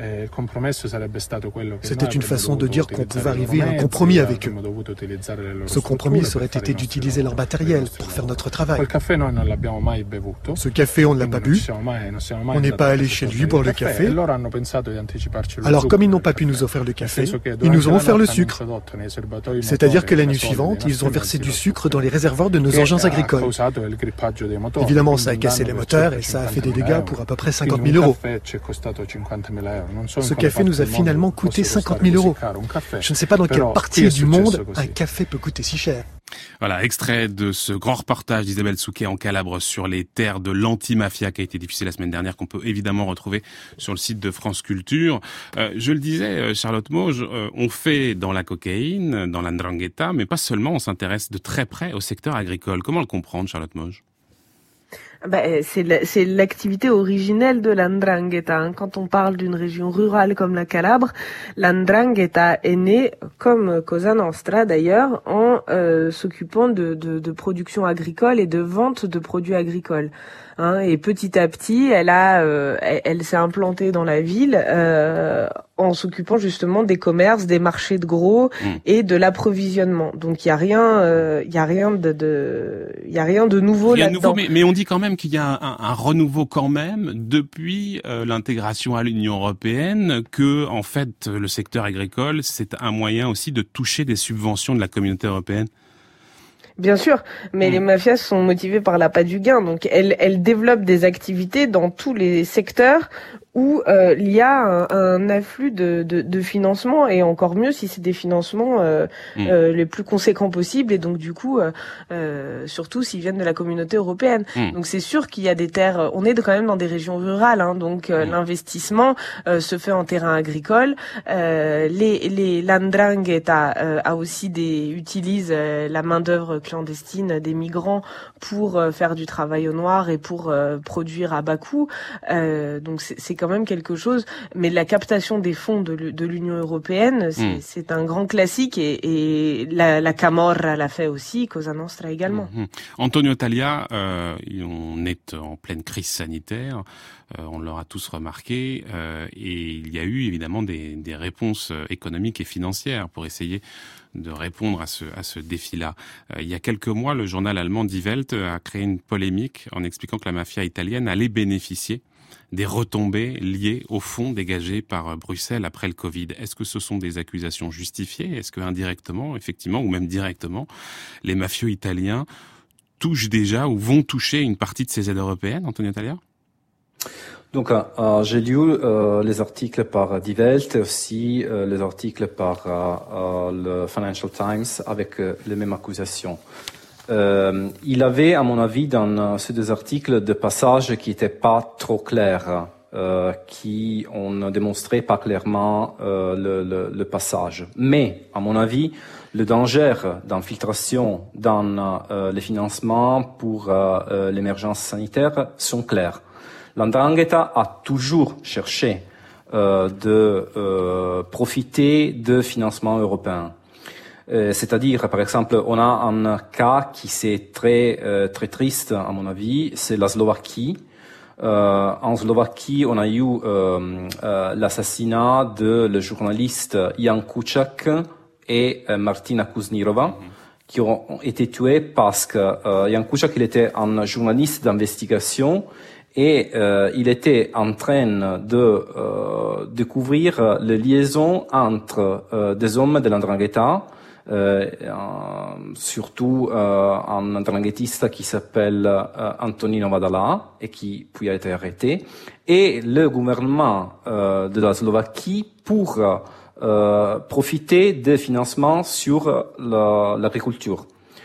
Speaker 8: C'était une façon de dire qu'on pouvait arriver à un compromis avec eux. Ce compromis aurait été d'utiliser leur matériel pour faire notre travail. Ce café, on ne l'a pas bu. On n'est pas allé chez lui boire le café. Alors, comme ils n'ont pas pu nous offrir le café, ils nous ont offert le sucre. C'est-à-dire que la nuit suivante, ils ont versé du sucre dans les réservoirs de nos engins agricoles. Évidemment, ça a cassé les moteurs et ça a fait des dégâts pour à peu près cinquante mille euros. Ce café nous a finalement coûté cinquante mille euros. Je ne sais pas dans quelle partie du monde un café peut coûter si cher.
Speaker 1: Voilà, extrait de ce grand reportage d'Isabelle Souquet en Calabre sur les terres de l'anti-mafia qui a été diffusé la semaine dernière, qu'on peut évidemment retrouver sur le site de France Culture. Euh, je le disais, Charlotte Mauge, euh, on fait dans la cocaïne, dans la ndrangheta, mais pas seulement, on s'intéresse de très près au secteur agricole. Comment le comprendre, Charlotte Mauge ?
Speaker 4: Bah, c'est, la, c'est l'activité originelle de la ndrangheta. Hein. Quand on parle d'une région rurale comme la Calabre, la ndrangheta est née, comme Cosa Nostra d'ailleurs, en euh, s'occupant de, de, de production agricole et de vente de produits agricoles. Hein, et petit à petit, elle a, euh, elle, elle s'est implantée dans la ville euh, en s'occupant justement des commerces, des marchés de gros mmh. et de l'approvisionnement. Donc il y a rien, euh, il y a rien de, de, il y a rien de nouveau
Speaker 1: rien
Speaker 4: là-dedans.
Speaker 1: Nouveau, mais, mais on dit quand même qu'il y a un, un renouveau quand même depuis euh, l'intégration à l'Union européenne, que en fait le secteur agricole c'est un moyen aussi de toucher des subventions de la communauté européenne.
Speaker 4: Bien sûr, mais mmh. les mafias sont motivées par l'appât du gain, donc elles, elles développent des activités dans tous les secteurs où euh, il y a un, un afflux de, de, de financement, et encore mieux si c'est des financements euh, mmh. euh, les plus conséquents possibles, et donc du coup euh, euh, surtout s'ils viennent de la communauté européenne. Mmh. Donc c'est sûr qu'il y a des terres, on est quand même dans des régions rurales, hein, donc euh, mmh. l'investissement euh, se fait en terrain agricole. Euh, les les la ndrangheta euh, a aussi des utilise euh, la main d'œuvre clandestine des migrants pour euh, faire du travail au noir et pour euh, produire à bas coût. Euh, donc c'est, c'est quand même quelque chose, mais la captation des fonds de, de l'Union européenne, c'est, mmh. c'est un grand classique, et, et la, la Camorra l'a fait aussi, Cosa Nostra également.
Speaker 1: Mmh. Antonio Talia, euh, on est en pleine crise sanitaire, euh, on l'aura tous remarqué, euh, et il y a eu évidemment des, des réponses économiques et financières pour essayer de répondre à ce, à ce défi-là. Euh, il y a quelques mois, le journal allemand Die Welt a créé une polémique en expliquant que la mafia italienne allait bénéficier des retombées liées aux fonds dégagés par Bruxelles après le Covid. Est-ce que ce sont des accusations justifiées ? Est-ce que indirectement, effectivement, ou même directement, les mafieux italiens touchent déjà ou vont toucher une partie de ces aides européennes, Antonio Talia ?
Speaker 6: Donc, euh, j'ai lu euh, les articles par Die Welt et aussi euh, les articles par euh, le Financial Times avec euh, les mêmes accusations. Euh, il avait, à mon avis, dans ces deux articles, des passages qui n'étaient pas trop clairs, euh, qui ont ne démontré pas clairement euh, le, le, le passage. Mais, à mon avis, le danger d'infiltration dans euh, les financements pour euh, euh, l'émergence sanitaire sont clairs. L'Ndrangheta a toujours cherché euh, de euh, profiter de financements européens. Euh, c'est-à-dire, par exemple, on a un cas qui c'est très euh, très triste à mon avis, c'est la Slovaquie. Euh, en Slovaquie, on a eu euh, euh, l'assassinat de le journaliste Jan Kuciak et euh, Martina Kuznirova, mm-hmm. qui ont été tués parce que euh, Jan Kuciak, il était un journaliste d'investigation et euh, il était en train de euh, découvrir les liaisons entre euh, des hommes de l'Ndrangheta, euh, euh, surtout euh, un Ndranghetiste qui s'appelle euh, Antonino Vadala et qui puis a été arrêté, et le gouvernement euh, de la Slovaquie pour euh, profiter des financements sur la, l'agriculture.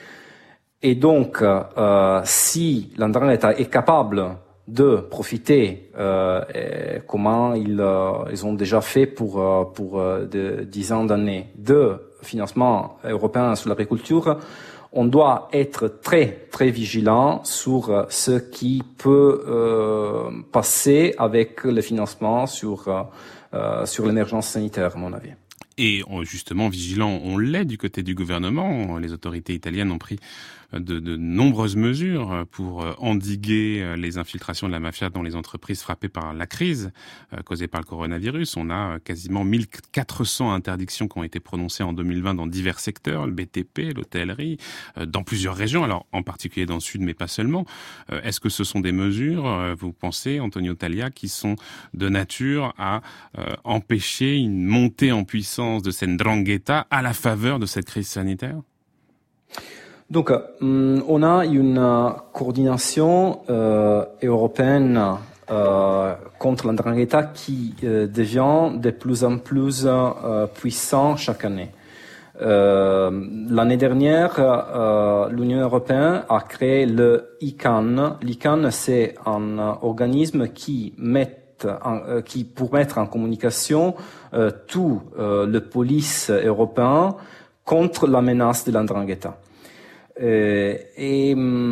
Speaker 6: Et donc, euh, si l'Ndrangheta est capable de profiter, euh, et comment ils, euh, ils ont déjà fait pour euh, pour euh, de, dix ans d'années de financement européen sur l'agriculture, on doit être très très vigilant sur ce qui peut euh, passer avec le financement sur euh, sur l'émergence sanitaire, à mon avis.
Speaker 1: Et justement, vigilant, on l'est du côté du gouvernement. Les autorités italiennes ont pris de, de nombreuses mesures pour endiguer les infiltrations de la mafia dans les entreprises frappées par la crise causée par le coronavirus. On a quasiment mille quatre cents interdictions qui ont été prononcées en deux mille vingt dans divers secteurs, le B T P, l'hôtellerie, dans plusieurs régions, alors en particulier dans le sud, mais pas seulement. Est-ce que ce sont des mesures, vous pensez, Antonio Talia, qui sont de nature à empêcher une montée en puissance de cette Ndrangheta à la faveur de cette crise sanitaire?
Speaker 6: Donc, euh, on a une euh, coordination euh, européenne euh, contre l'Ndrangheta qui euh, devient de plus en plus euh, puissant chaque année. Euh, l'année dernière, euh, l'Union européenne a créé le I C A N. L'I C A N, c'est un euh, organisme qui met En, qui pour mettre en communication euh, tout euh, le police européen contre la menace de l'Ndrangheta. Euh, et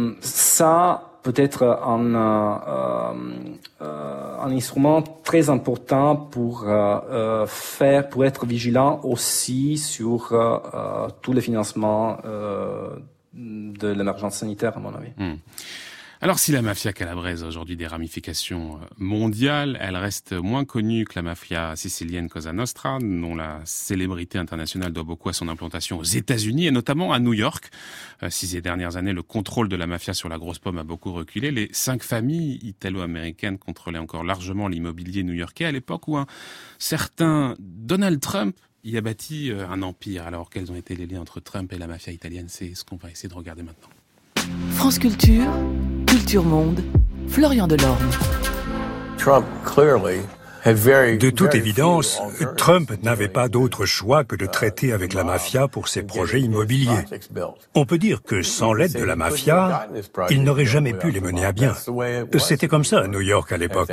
Speaker 6: ça peut être un, euh, euh, un instrument très important pour euh, faire, pour être vigilant aussi sur euh, tous les financements euh, de l'émergence sanitaire, à mon avis.
Speaker 1: Mmh. Alors si la mafia calabraise a aujourd'hui des ramifications mondiales, elle reste moins connue que la mafia sicilienne Cosa Nostra, dont la célébrité internationale doit beaucoup à son implantation aux États-Unis et notamment à New York. Ces dernières années, le contrôle de la mafia sur la grosse pomme a beaucoup reculé. Les cinq familles italo-américaines contrôlaient encore largement l'immobilier new-yorkais à l'époque où un certain Donald Trump y a bâti un empire. Alors quels ont été les liens entre Trump et la mafia italienne? C'est ce qu'on va essayer de regarder maintenant.
Speaker 9: France Culture, Culture Monde, Florian Delorme.
Speaker 10: De toute évidence, Trump n'avait pas d'autre choix que de traiter avec la mafia pour ses projets immobiliers. On peut dire que sans l'aide de la mafia, il n'aurait jamais pu les mener à bien. C'était comme ça à New York à l'époque.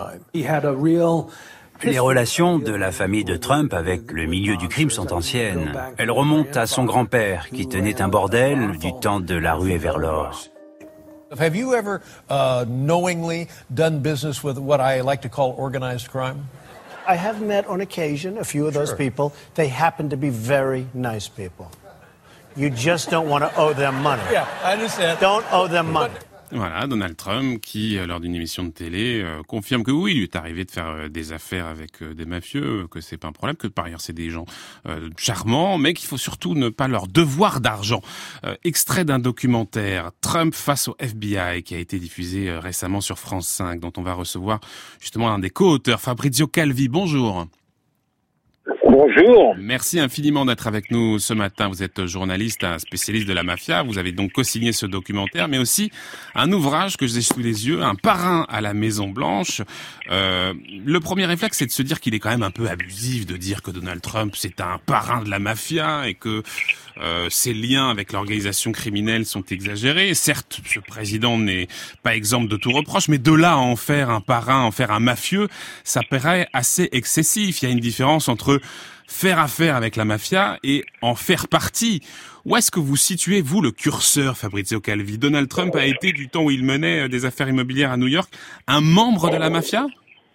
Speaker 11: Les relations de la famille de Trump avec le milieu du crime sont anciennes. Elles remontent à son grand-père, qui tenait un bordel du temps de la ruée vers l'or.
Speaker 12: Have you ever uh, knowingly done business with what I like to call organized crime?
Speaker 13: I have met on occasion a few of those sure. people. They happen to be very nice people. You just don't want to owe them money.
Speaker 12: Yeah, I understand.
Speaker 13: Don't owe them money.
Speaker 1: Voilà, Donald Trump qui, lors d'une émission de télé, euh, confirme que oui, il lui est arrivé de faire euh, des affaires avec euh, des mafieux, que c'est pas un problème, que par ailleurs c'est des gens euh, charmants, mais qu'il faut surtout ne pas leur devoir d'argent. Euh, extrait d'un documentaire, Trump face au F B I, qui a été diffusé euh, récemment sur France cinq, dont on va recevoir justement un des co-auteurs, Fabrizio Calvi. Bonjour. Bonjour. Merci infiniment d'être avec nous ce matin. Vous êtes journaliste, un spécialiste de la mafia. Vous avez donc co-signé ce documentaire, mais aussi un ouvrage que j'ai sous les yeux, Un parrain à la Maison Blanche. Euh, le premier réflexe, c'est de se dire qu'il est quand même un peu abusif de dire que Donald Trump, c'est un parrain de la mafia et que euh, ses liens avec l'organisation criminelle sont exagérés. Certes, ce président n'est pas exempt de tout reproche, mais de là à en faire un parrain, en faire un mafieux, ça paraît assez excessif. Il y a une différence entre faire affaire avec la mafia et en faire partie. Où est-ce que vous situez, vous, le curseur, Fabrizio Calvi? Donald Trump a été, du temps où il menait des affaires immobilières à New York, un membre de la mafia?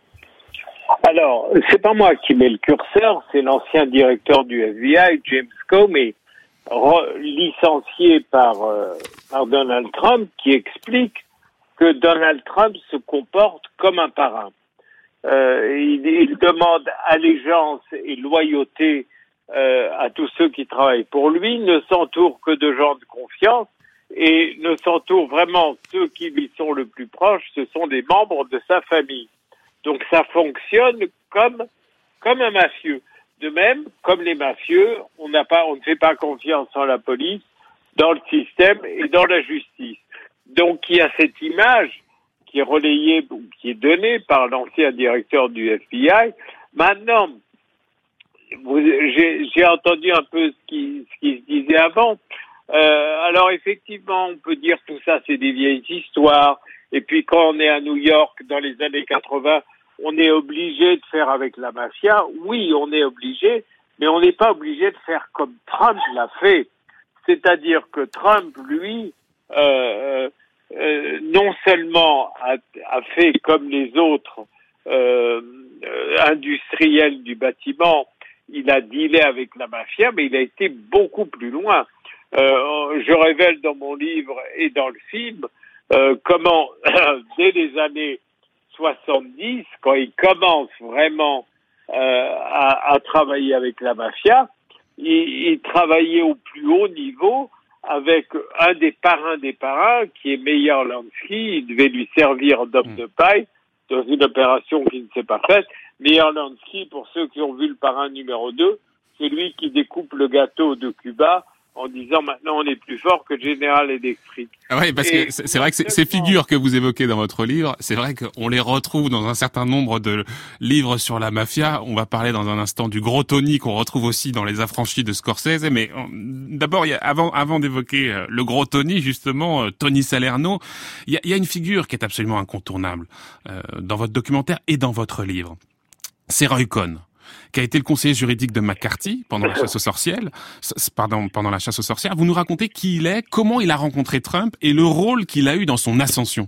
Speaker 14: Alors, c'est pas moi qui mets le curseur, c'est l'ancien directeur du F B I, James Comey, licencié par, euh, par Donald Trump, qui explique que Donald Trump se comporte comme un parrain. Euh, il, il demande allégeance et loyauté euh, à tous ceux qui travaillent pour lui, ne s'entoure que de gens de confiance et ne s'entoure vraiment, ceux qui lui sont le plus proches, ce sont des membres de sa famille. Donc ça fonctionne comme comme un mafieux. De même, comme les mafieux, on n'a pas, on ne fait pas confiance en la police, dans le système et dans la justice. Donc il y a cette image qui est relayé, qui est donné par l'ancien directeur du F B I. Maintenant, vous, j'ai, j'ai entendu un peu ce qui, ce qui se disait avant. Euh, alors effectivement, on peut dire tout ça, c'est des vieilles histoires. Et puis quand on est à New York dans les années quatre-vingts, on est obligé de faire avec la mafia. Oui, on est obligé, mais on n'est pas obligé de faire comme Trump l'a fait. C'est-à-dire que Trump, lui, euh, Euh, non seulement a, a fait comme les autres euh, euh, industriels du bâtiment, il a dealé avec la mafia, mais il a été beaucoup plus loin. Euh, je révèle dans mon livre et dans le film euh, comment, dès les années soixante-dix, quand il commence vraiment euh, à, à travailler avec la mafia, il, il travaillait au plus haut niveau avec un des parrains des parrains, qui est Meyer Lansky. Il devait lui servir d'homme de paille dans une opération qui ne s'est pas faite. Meyer Lansky, pour ceux qui ont vu le parrain numéro deux, c'est lui qui découpe le gâteau de Cuba en disant maintenant on est plus fort que General Electric.
Speaker 1: Ah oui, parce et que c'est, c'est vrai que c'est, ces figures que vous évoquez dans votre livre, c'est vrai qu'on les retrouve dans un certain nombre de livres sur la mafia. On va parler dans un instant du gros Tony qu'on retrouve aussi dans Les Affranchis de Scorsese. Mais d'abord, il y a, avant, avant d'évoquer le gros Tony, justement, Tony Salerno, il y a, il y a une figure qui est absolument incontournable euh, dans votre documentaire et dans votre livre. C'est Roy Cohn, qui a été le conseiller juridique de McCarthy pendant la chasse aux sorcières. Pardon, pendant la chasse aux sorcières. Vous nous racontez qui il est, comment il a rencontré Trump et le rôle qu'il a eu dans son ascension.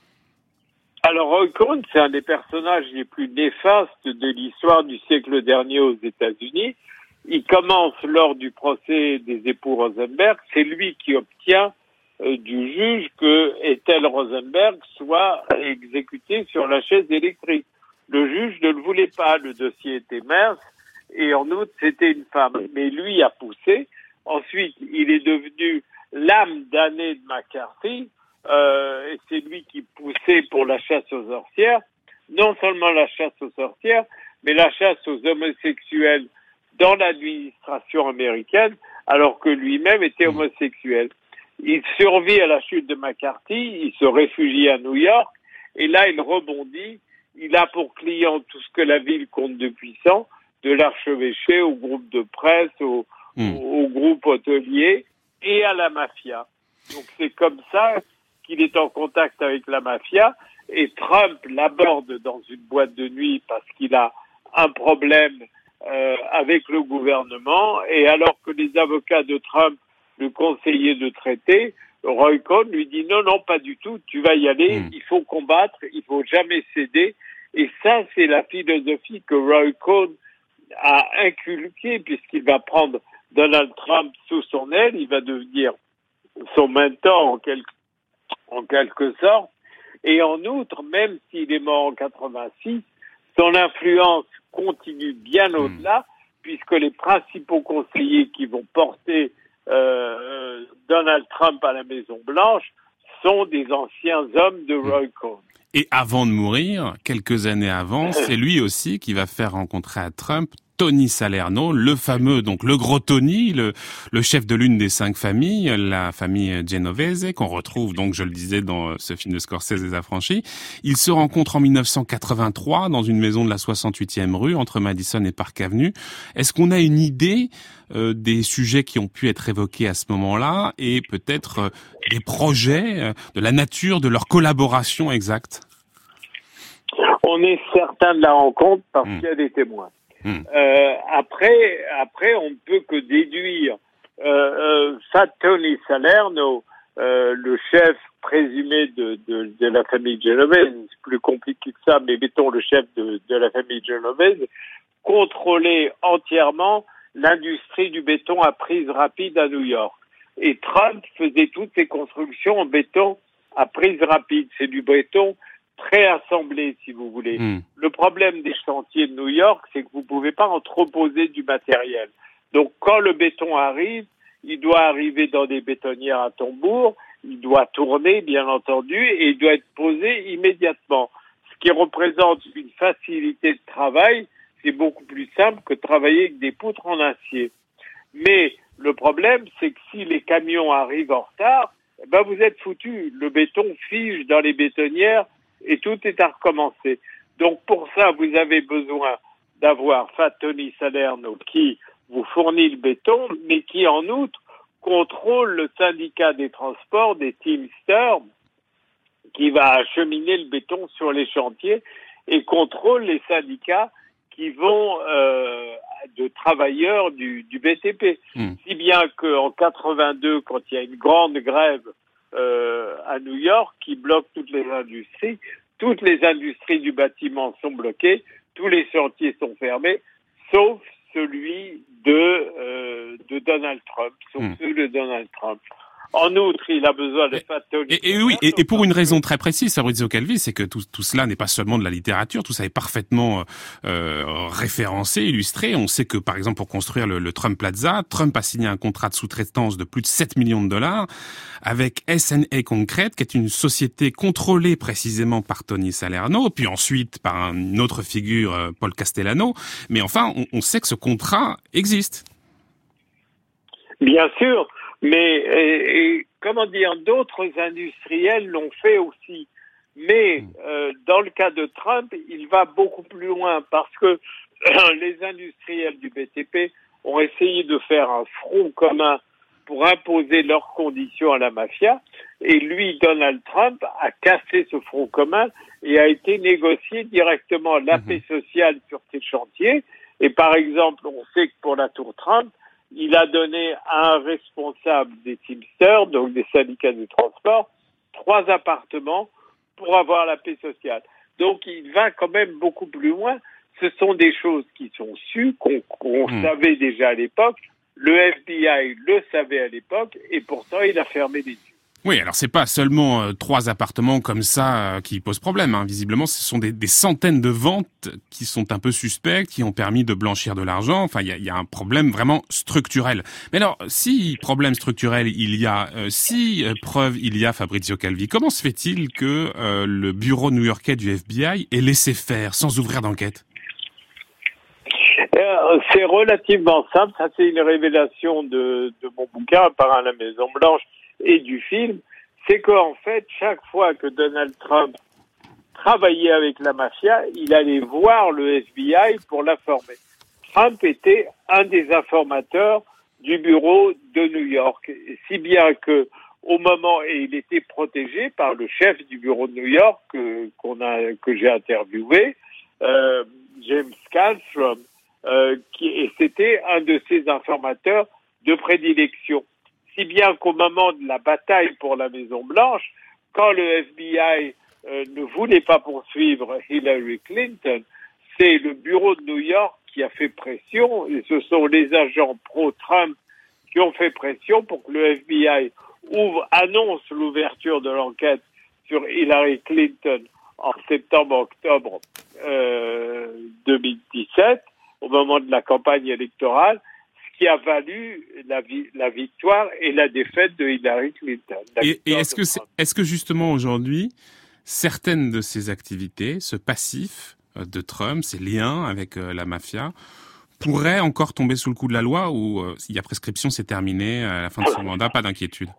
Speaker 14: Alors, Roy Cohn, c'est un des personnages les plus néfastes de l'histoire du siècle dernier aux États-Unis. Il commence lors du procès des époux Rosenberg. C'est lui qui obtient euh, du juge que Ethel Rosenberg soit exécutée sur la chaise électrique. Le juge ne le voulait pas, le dossier était mince, et en outre, c'était une femme. Mais lui a poussé. Ensuite, il est devenu l'âme damnée de McCarthy, euh, et c'est lui qui poussait pour la chasse aux sorcières. Non seulement la chasse aux sorcières, mais la chasse aux homosexuels dans l'administration américaine, alors que lui-même était homosexuel. Il survit à la chute de McCarthy, il se réfugie à New York, et là, il rebondit. Il a pour client tout ce que la ville compte de puissant, de l'archevêché au groupe de presse, au, mmh. au, au groupe hôtelier et à la mafia. Donc c'est comme ça qu'il est en contact avec la mafia, et Trump l'aborde dans une boîte de nuit parce qu'il a un problème euh, avec le gouvernement, et alors que les avocats de Trump le conseillaient de traiter, Roy Cohn lui dit non, non, pas du tout, tu vas y aller, mmh. il faut combattre, il faut jamais céder. Et ça, c'est la philosophie que Roy Cohn a inculquée, puisqu'il va prendre Donald Trump sous son aile, il va devenir son mentor en quelque, en quelque sorte. Et en outre, même s'il est mort en quatre-vingt-six, son influence continue bien au-delà, mmh. puisque les principaux conseillers qui vont porter euh, Donald Trump à la Maison-Blanche sont des anciens hommes de Roy Cohn.
Speaker 1: Et avant de mourir, quelques années avant, c'est lui aussi qui va faire rencontrer à Trump Tony Salerno, le fameux, donc le gros Tony, le, le chef de l'une des cinq familles, la famille Genovese, qu'on retrouve donc, je le disais, dans ce film de Scorsese, Les Affranchis. Ils se rencontrent en mille neuf cent quatre-vingt-trois dans une maison de la soixante-huitième rue, entre Madison et Park Avenue. Est-ce qu'on a une idée euh, des sujets qui ont pu être évoqués à ce moment-là et peut-être euh, des projets, euh, de la nature de leur collaboration exacte?
Speaker 14: On est certain de la rencontre parce mmh. qu'il y a des témoins. Mmh. Euh, après, après, on ne peut que déduire. Euh, euh, ça, Tony Salerno, euh, le chef présumé de, de, de la famille Genovese, c'est plus compliqué que ça, mais mettons le chef de, de la famille Genovese, contrôlait entièrement l'industrie du béton à prise rapide à New York. Et Trump faisait toutes ses constructions en béton à prise rapide. C'est du béton préassemblé, si vous voulez. Mmh. Le problème des chantiers de New York, c'est que vous ne pouvez pas entreposer du matériel. Donc, quand le béton arrive, il doit arriver dans des bétonnières à tambour, il doit tourner, bien entendu, et il doit être posé immédiatement. Ce qui représente une facilité de travail, c'est beaucoup plus simple que de travailler avec des poutres en acier. Mais le problème, c'est que si les camions arrivent en retard, eh ben vous êtes foutus. Le béton fige dans les bétonnières et tout est à recommencer. Donc pour ça, vous avez besoin d'avoir Fat Tony Salerno qui vous fournit le béton, mais qui en outre contrôle le syndicat des transports, des Teamsters, qui va acheminer le béton sur les chantiers et contrôle les syndicats qui vont euh, de travailleurs du, du B T P. Mmh. Si bien qu'en quatre-vingt-deux, quand il y a une grande grève euh, à New York qui bloque toutes les industries, toutes les industries du bâtiment sont bloquées, tous les chantiers sont fermés, sauf celui de, euh, de Donald Trump, sauf mmh. celui de Donald Trump. En outre, il a besoin de Fat Tony.
Speaker 1: Et, et oui, et, et pour une raison très précise, Fabrizio Calvi, c'est que tout, tout cela n'est pas seulement de la littérature, tout ça est parfaitement euh, référencé, illustré. On sait que, par exemple, pour construire le, le Trump Plaza, Trump a signé un contrat de sous-traitance de plus de sept millions de dollars avec S and A Concrete, qui est une société contrôlée précisément par Tony Salerno, puis ensuite par une autre figure, Paul Castellano. Mais enfin, on, on sait que ce contrat existe.
Speaker 14: Bien sûr. Mais, et, et, comment dire, d'autres industriels l'ont fait aussi. Mais euh, dans le cas de Trump, il va beaucoup plus loin parce que les industriels du B T P ont essayé de faire un front commun pour imposer leurs conditions à la mafia. Et lui, Donald Trump, a cassé ce front commun et a été négocié directement la paix sociale sur ces chantiers. Et par exemple, on sait que pour la tour Trump, il a donné à un responsable des Teamsters, donc des syndicats du transport, trois appartements pour avoir la paix sociale. Donc il va quand même beaucoup plus loin. Ce sont des choses qui sont sues, qu'on, qu'on mmh. savait déjà à l'époque. Le F B I le savait à l'époque et pourtant il a fermé les yeux.
Speaker 1: Oui, alors c'est pas seulement euh, trois appartements comme ça euh, qui posent problème. Hein. Visiblement, ce sont des, des centaines de ventes qui sont un peu suspectes, qui ont permis de blanchir de l'argent. Enfin, il y a, y a un problème vraiment structurel. Mais alors, si problème structurel il y a, euh, si euh, preuve il y a, Fabrizio Calvi, comment se fait-il que euh, le bureau new-yorkais du F B I ait laissé faire sans ouvrir d'enquête ?
Speaker 14: euh, C'est relativement simple. Ça, c'est une révélation de, de mon bouquin par à la Maison Blanche et du film, c'est qu'en fait, chaque fois que Donald Trump travaillait avec la mafia, il allait voir le F B I pour l'informer. Trump était un des informateurs du bureau de New York, si bien que au moment, et il était protégé par le chef du bureau de New York que, qu'on a, que j'ai interviewé, euh, James Kallstrom, euh, qui, et c'était un de ses informateurs de prédilection. Si bien qu'au moment de la bataille pour la Maison-Blanche, quand le F B I euh, ne voulait pas poursuivre Hillary Clinton, c'est le bureau de New York qui a fait pression, et ce sont les agents pro-Trump qui ont fait pression pour que le F B I ouvre, annonce l'ouverture de l'enquête sur Hillary Clinton en septembre-octobre euh, deux mille dix-sept, au moment de la campagne électorale, qui a valu la, vi- la victoire et la défaite de Hillary Clinton.
Speaker 1: Et, et est-ce que c'est, est-ce que justement aujourd'hui, certaines de ces activités, ce passif de Trump, ces liens avec euh, la mafia, pourrait encore tomber sous le coup de la loi ou euh, s'il y a prescription, c'est terminé à la fin de son mandat, pas d'inquiétude?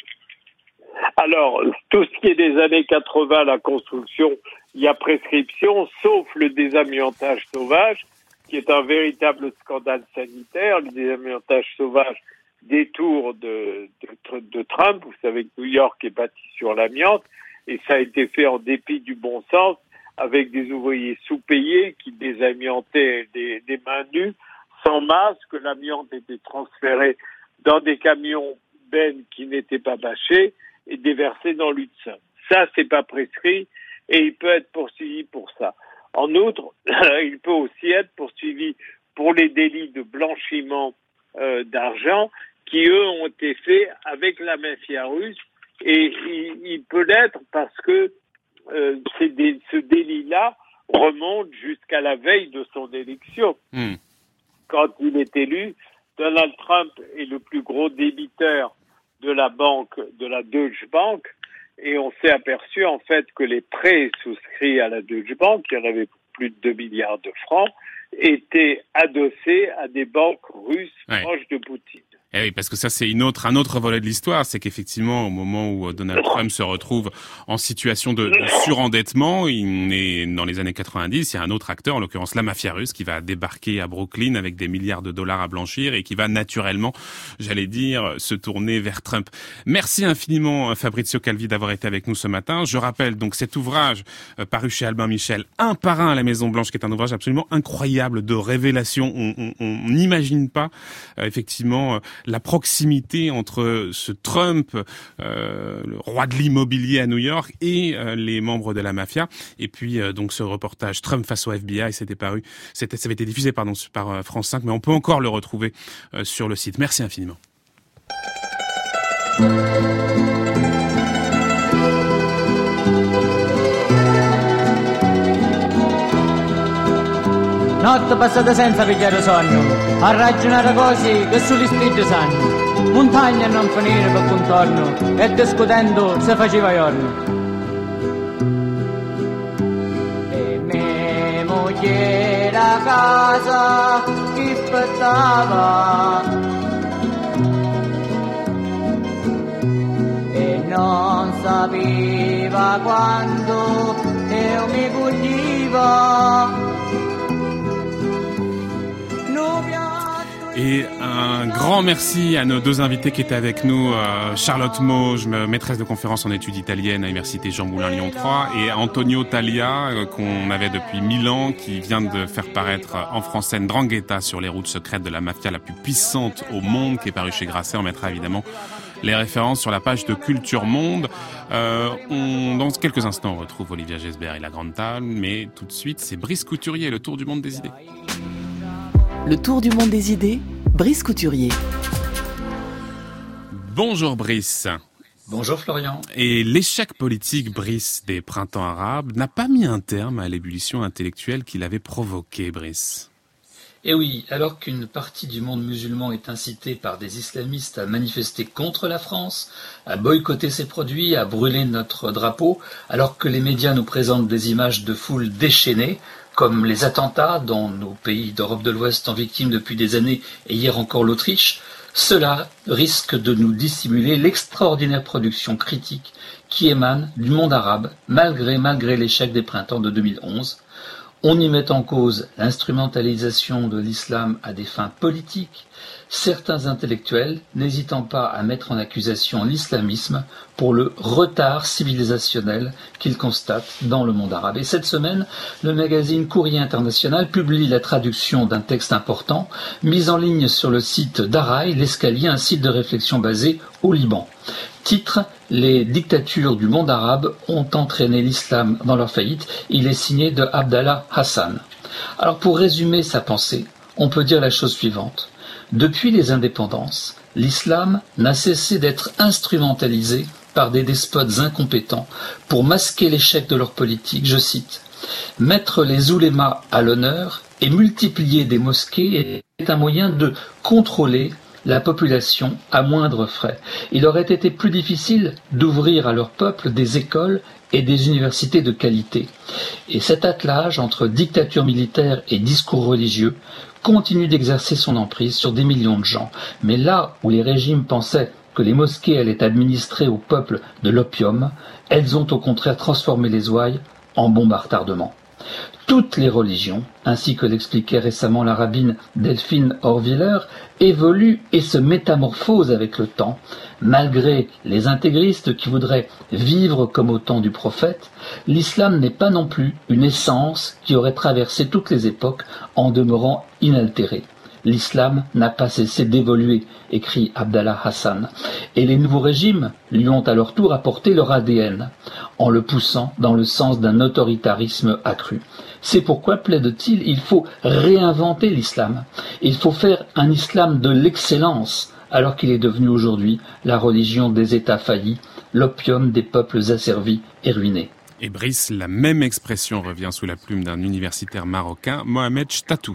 Speaker 14: Alors, tout ce qui est des années quatre-vingts, la construction, il y a prescription, sauf le désamiantage sauvage, qui est un véritable scandale sanitaire. Le désamiantage sauvage détour de, de, de Trump. Vous savez que New York est bâti sur l'amiante, et ça a été fait en dépit du bon sens, avec des ouvriers sous-payés qui désamiantaient des, des mains nues, sans masque. L'amiante était transférée dans des camions bennes qui n'étaient pas bâchés et déversé dans l'Hudson. Ça, c'est pas prescrit et il peut être poursuivi pour ça. En outre, il peut aussi être poursuivi pour les délits de blanchiment euh, d'argent qui, eux, ont été faits avec la mafia russe, et il, il peut l'être parce que euh, c'est des, ce délit-là remonte jusqu'à la veille de son élection. Mmh. Quand il est élu, Donald Trump est le plus gros débiteur de la banque, de la Deutsche Bank, et on s'est aperçu en fait que les prêts souscrits à la Deutsche Bank, il y en avait plus de deux milliards de francs, étaient adossés à des banques russes ouais. proches de Poutine.
Speaker 1: Eh oui, parce que ça, c'est une autre, un autre volet de l'histoire, c'est qu'effectivement, au moment où Donald Trump se retrouve en situation de, de surendettement, il est dans les années quatre-vingt-dix, il y a un autre acteur, en l'occurrence la mafia russe, qui va débarquer à Brooklyn avec des milliards de dollars à blanchir et qui va naturellement, j'allais dire, se tourner vers Trump. Merci infiniment, Fabrizio Calvi, d'avoir été avec nous ce matin. Je rappelle donc cet ouvrage euh, paru chez Albin Michel, Un par un à la Maison Blanche, qui est un ouvrage absolument incroyable de révélation. On n'imagine pas, euh, effectivement, euh, la proximité entre ce Trump, euh, le roi de l'immobilier à New York, et euh, les membres de la mafia. Et puis euh, donc ce reportage Trump face au F B I, c'était paru, c'était, ça avait été diffusé pardon par euh, France cinq, mais on peut encore le retrouver euh, sur le site. Merci infiniment.
Speaker 15: Notte passata senza pigliare sonno, a ragionare cose che solo i spiriti sanno. Montagna a non finire per contorno, e discutendo se faceva giorno. E mia moglie a casa che aspettava, e non sapeva quando io mi coglieva.
Speaker 1: Et un grand merci à nos deux invités qui étaient avec nous, euh, Charlotte Mauge, maîtresse de conférence en études italiennes à l'université Jean Moulin Lyon trois, et Antonio Talia, euh, qu'on avait depuis mille ans, qui vient de faire paraître en français Ndrangheta sur les routes secrètes de la mafia la plus puissante au monde, qui est paru chez Grasset. On mettra évidemment les références sur la page de Culture Monde. Euh, on, dans quelques instants, on retrouve Olivia Gesbert et la Grande Table, mais tout de suite, c'est Brice Couturier, le tour du monde des idées.
Speaker 9: Le tour du monde des idées, Brice Couturier.
Speaker 1: Bonjour Brice.
Speaker 16: Bonjour Florian.
Speaker 1: Et l'échec politique, Brice, des printemps arabes n'a pas mis un terme à l'ébullition intellectuelle qu'il avait provoquée, Brice.
Speaker 16: Eh oui, alors qu'une partie du monde musulman est incitée par des islamistes à manifester contre la France, à boycotter ses produits, à brûler notre drapeau, alors que les médias nous présentent des images de foules déchaînées, comme les attentats dont nos pays d'Europe de l'Ouest sont victimes depuis des années et hier encore l'Autriche, cela risque de nous dissimuler l'extraordinaire production critique qui émane du monde arabe, malgré, malgré l'échec des printemps de deux mille onze. On y met en cause l'instrumentalisation de l'islam à des fins politiques, certains intellectuels n'hésitant pas à mettre en accusation l'islamisme pour le retard civilisationnel qu'ils constatent dans le monde arabe. Et cette semaine, le magazine Courrier International publie la traduction d'un texte important mis en ligne sur le site d'Araï, l'Escalier, un site de réflexion basé au Liban. Titre: Les dictatures du monde arabe ont entraîné l'islam dans leur faillite. Il est signé de Abdallah Hassan. Alors pour résumer sa pensée, on peut dire la chose suivante. Depuis les indépendances, l'islam n'a cessé d'être instrumentalisé par des despotes incompétents pour masquer l'échec de leur politique. Je cite: « Mettre les oulémas à l'honneur et multiplier des mosquées est un moyen de contrôler la population à moindre frais. Il aurait été plus difficile d'ouvrir à leur peuple des écoles et des universités de qualité. Et cet attelage entre dictature militaire et discours religieux continue d'exercer son emprise sur des millions de gens. Mais là où les régimes pensaient que les mosquées allaient administrer au peuple de l'opium, elles ont au contraire transformé les ouailles en bombes à retardement. Toutes les religions, ainsi que l'expliquait récemment la rabbine Delphine Horviller, évoluent et se métamorphosent avec le temps. Malgré les intégristes qui voudraient vivre comme au temps du prophète, l'islam n'est pas non plus une essence qui aurait traversé toutes les époques en demeurant inaltérée. L'islam n'a pas cessé d'évoluer, écrit Abdallah Hassan, et les nouveaux régimes lui ont à leur tour apporté leur A D N, en le poussant dans le sens d'un autoritarisme accru. C'est pourquoi, plaide-t-il, il faut réinventer l'islam. Il faut faire un islam de l'excellence, alors qu'il est devenu aujourd'hui la religion des États faillis, l'opium des peuples asservis et ruinés.
Speaker 1: Et Brice, la même expression revient sous la plume d'un universitaire marocain, Mohamed Chtatou.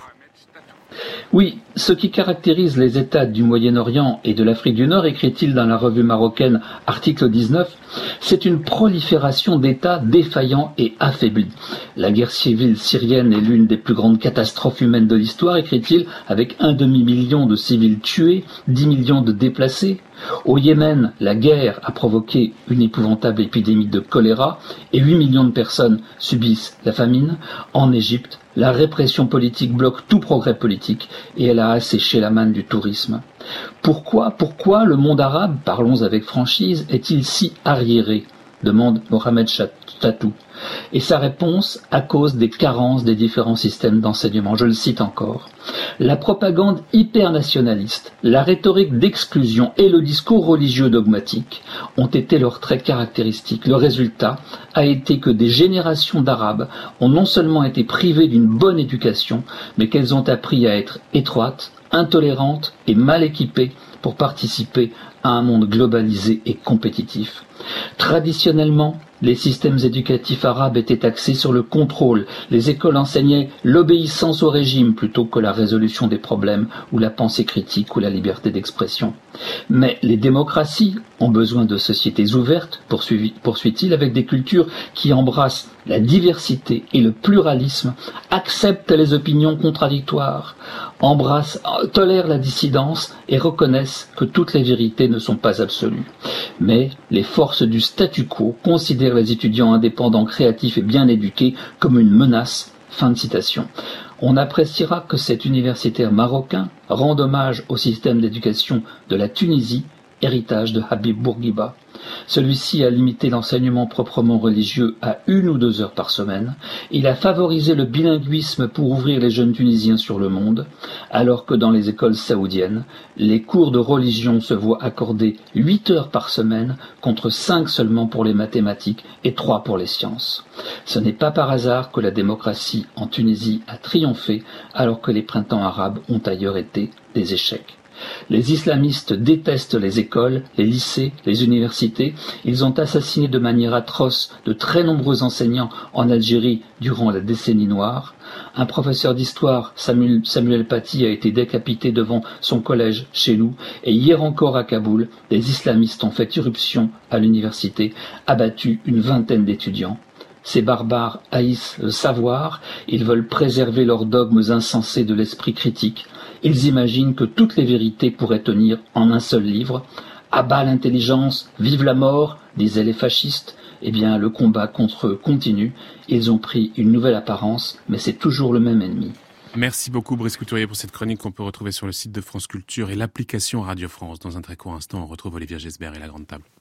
Speaker 16: Oui, ce qui caractérise les États du Moyen-Orient et de l'Afrique du Nord, écrit-il dans la revue marocaine Article dix-neuf, c'est une prolifération d'États défaillants et affaiblis. La guerre civile syrienne est l'une des plus grandes catastrophes humaines de l'histoire, écrit-il, avec un demi-million de civils tués, dix millions de déplacés. Au Yémen, la guerre a provoqué une épouvantable épidémie de choléra et huit millions de personnes subissent la famine. En Égypte, la répression politique bloque tout progrès politique et elle a asséché la manne du tourisme. Pourquoi, pourquoi le monde arabe, parlons avec franchise, est-il si arriéré ? Demande Mohamed Chtatou. Et sa réponse, à cause des carences des différents systèmes d'enseignement. Je le cite encore. La propagande hyper-nationaliste, la rhétorique d'exclusion et le discours religieux dogmatique ont été leurs traits caractéristiques. Le résultat a été que des générations d'Arabes ont non seulement été privées d'une bonne éducation, mais qu'elles ont appris à être étroites, intolérantes et mal équipées pour participer à un monde globalisé et compétitif. Traditionnellement, les systèmes éducatifs arabes étaient axés sur le contrôle. Les écoles enseignaient l'obéissance au régime plutôt que la résolution des problèmes ou la pensée critique ou la liberté d'expression. Mais les démocraties ont besoin de sociétés ouvertes, poursuit-il, avec des cultures qui embrassent la diversité et le pluralisme, acceptent les opinions contradictoires, embrassent, tolèrent la dissidence et reconnaissent que toutes les vérités ne sont pas absolues. Mais les forces du statu quo considèrent les étudiants indépendants, créatifs et bien éduqués comme une menace. Fin de citation. On appréciera que cet universitaire marocain rende hommage au système d'éducation de la Tunisie, héritage de Habib Bourguiba. Celui-ci a limité l'enseignement proprement religieux à une ou deux heures par semaine. Il a favorisé le bilinguisme pour ouvrir les jeunes Tunisiens sur le monde, alors que dans les écoles saoudiennes, les cours de religion se voient accorder huit heures par semaine contre cinq seulement pour les mathématiques et trois pour les sciences. Ce n'est pas par hasard que la démocratie en Tunisie a triomphé, alors que les printemps arabes ont ailleurs été des échecs. Les islamistes détestent les écoles, les lycées, les universités. Ils ont assassiné de manière atroce de très nombreux enseignants en Algérie durant la décennie noire. Un professeur d'histoire, Samuel, Samuel Paty, a été décapité devant son collège chez nous. Et hier encore à Kaboul, les islamistes ont fait irruption à l'université, abattu une vingtaine d'étudiants. Ces barbares haïssent le savoir, ils veulent préserver leurs dogmes insensés de l'esprit critique. Ils imaginent que toutes les vérités pourraient tenir en un seul livre. À bas l'intelligence, vive la mort, disaient les fascistes. Eh bien, le combat contre eux continue. Ils ont pris une nouvelle apparence, mais c'est toujours le même ennemi.
Speaker 1: Merci beaucoup Brice Couturier pour cette chronique qu'on peut retrouver sur le site de France Culture et l'application Radio France. Dans un très court instant, on retrouve Olivier Gesbert et la Grande Table.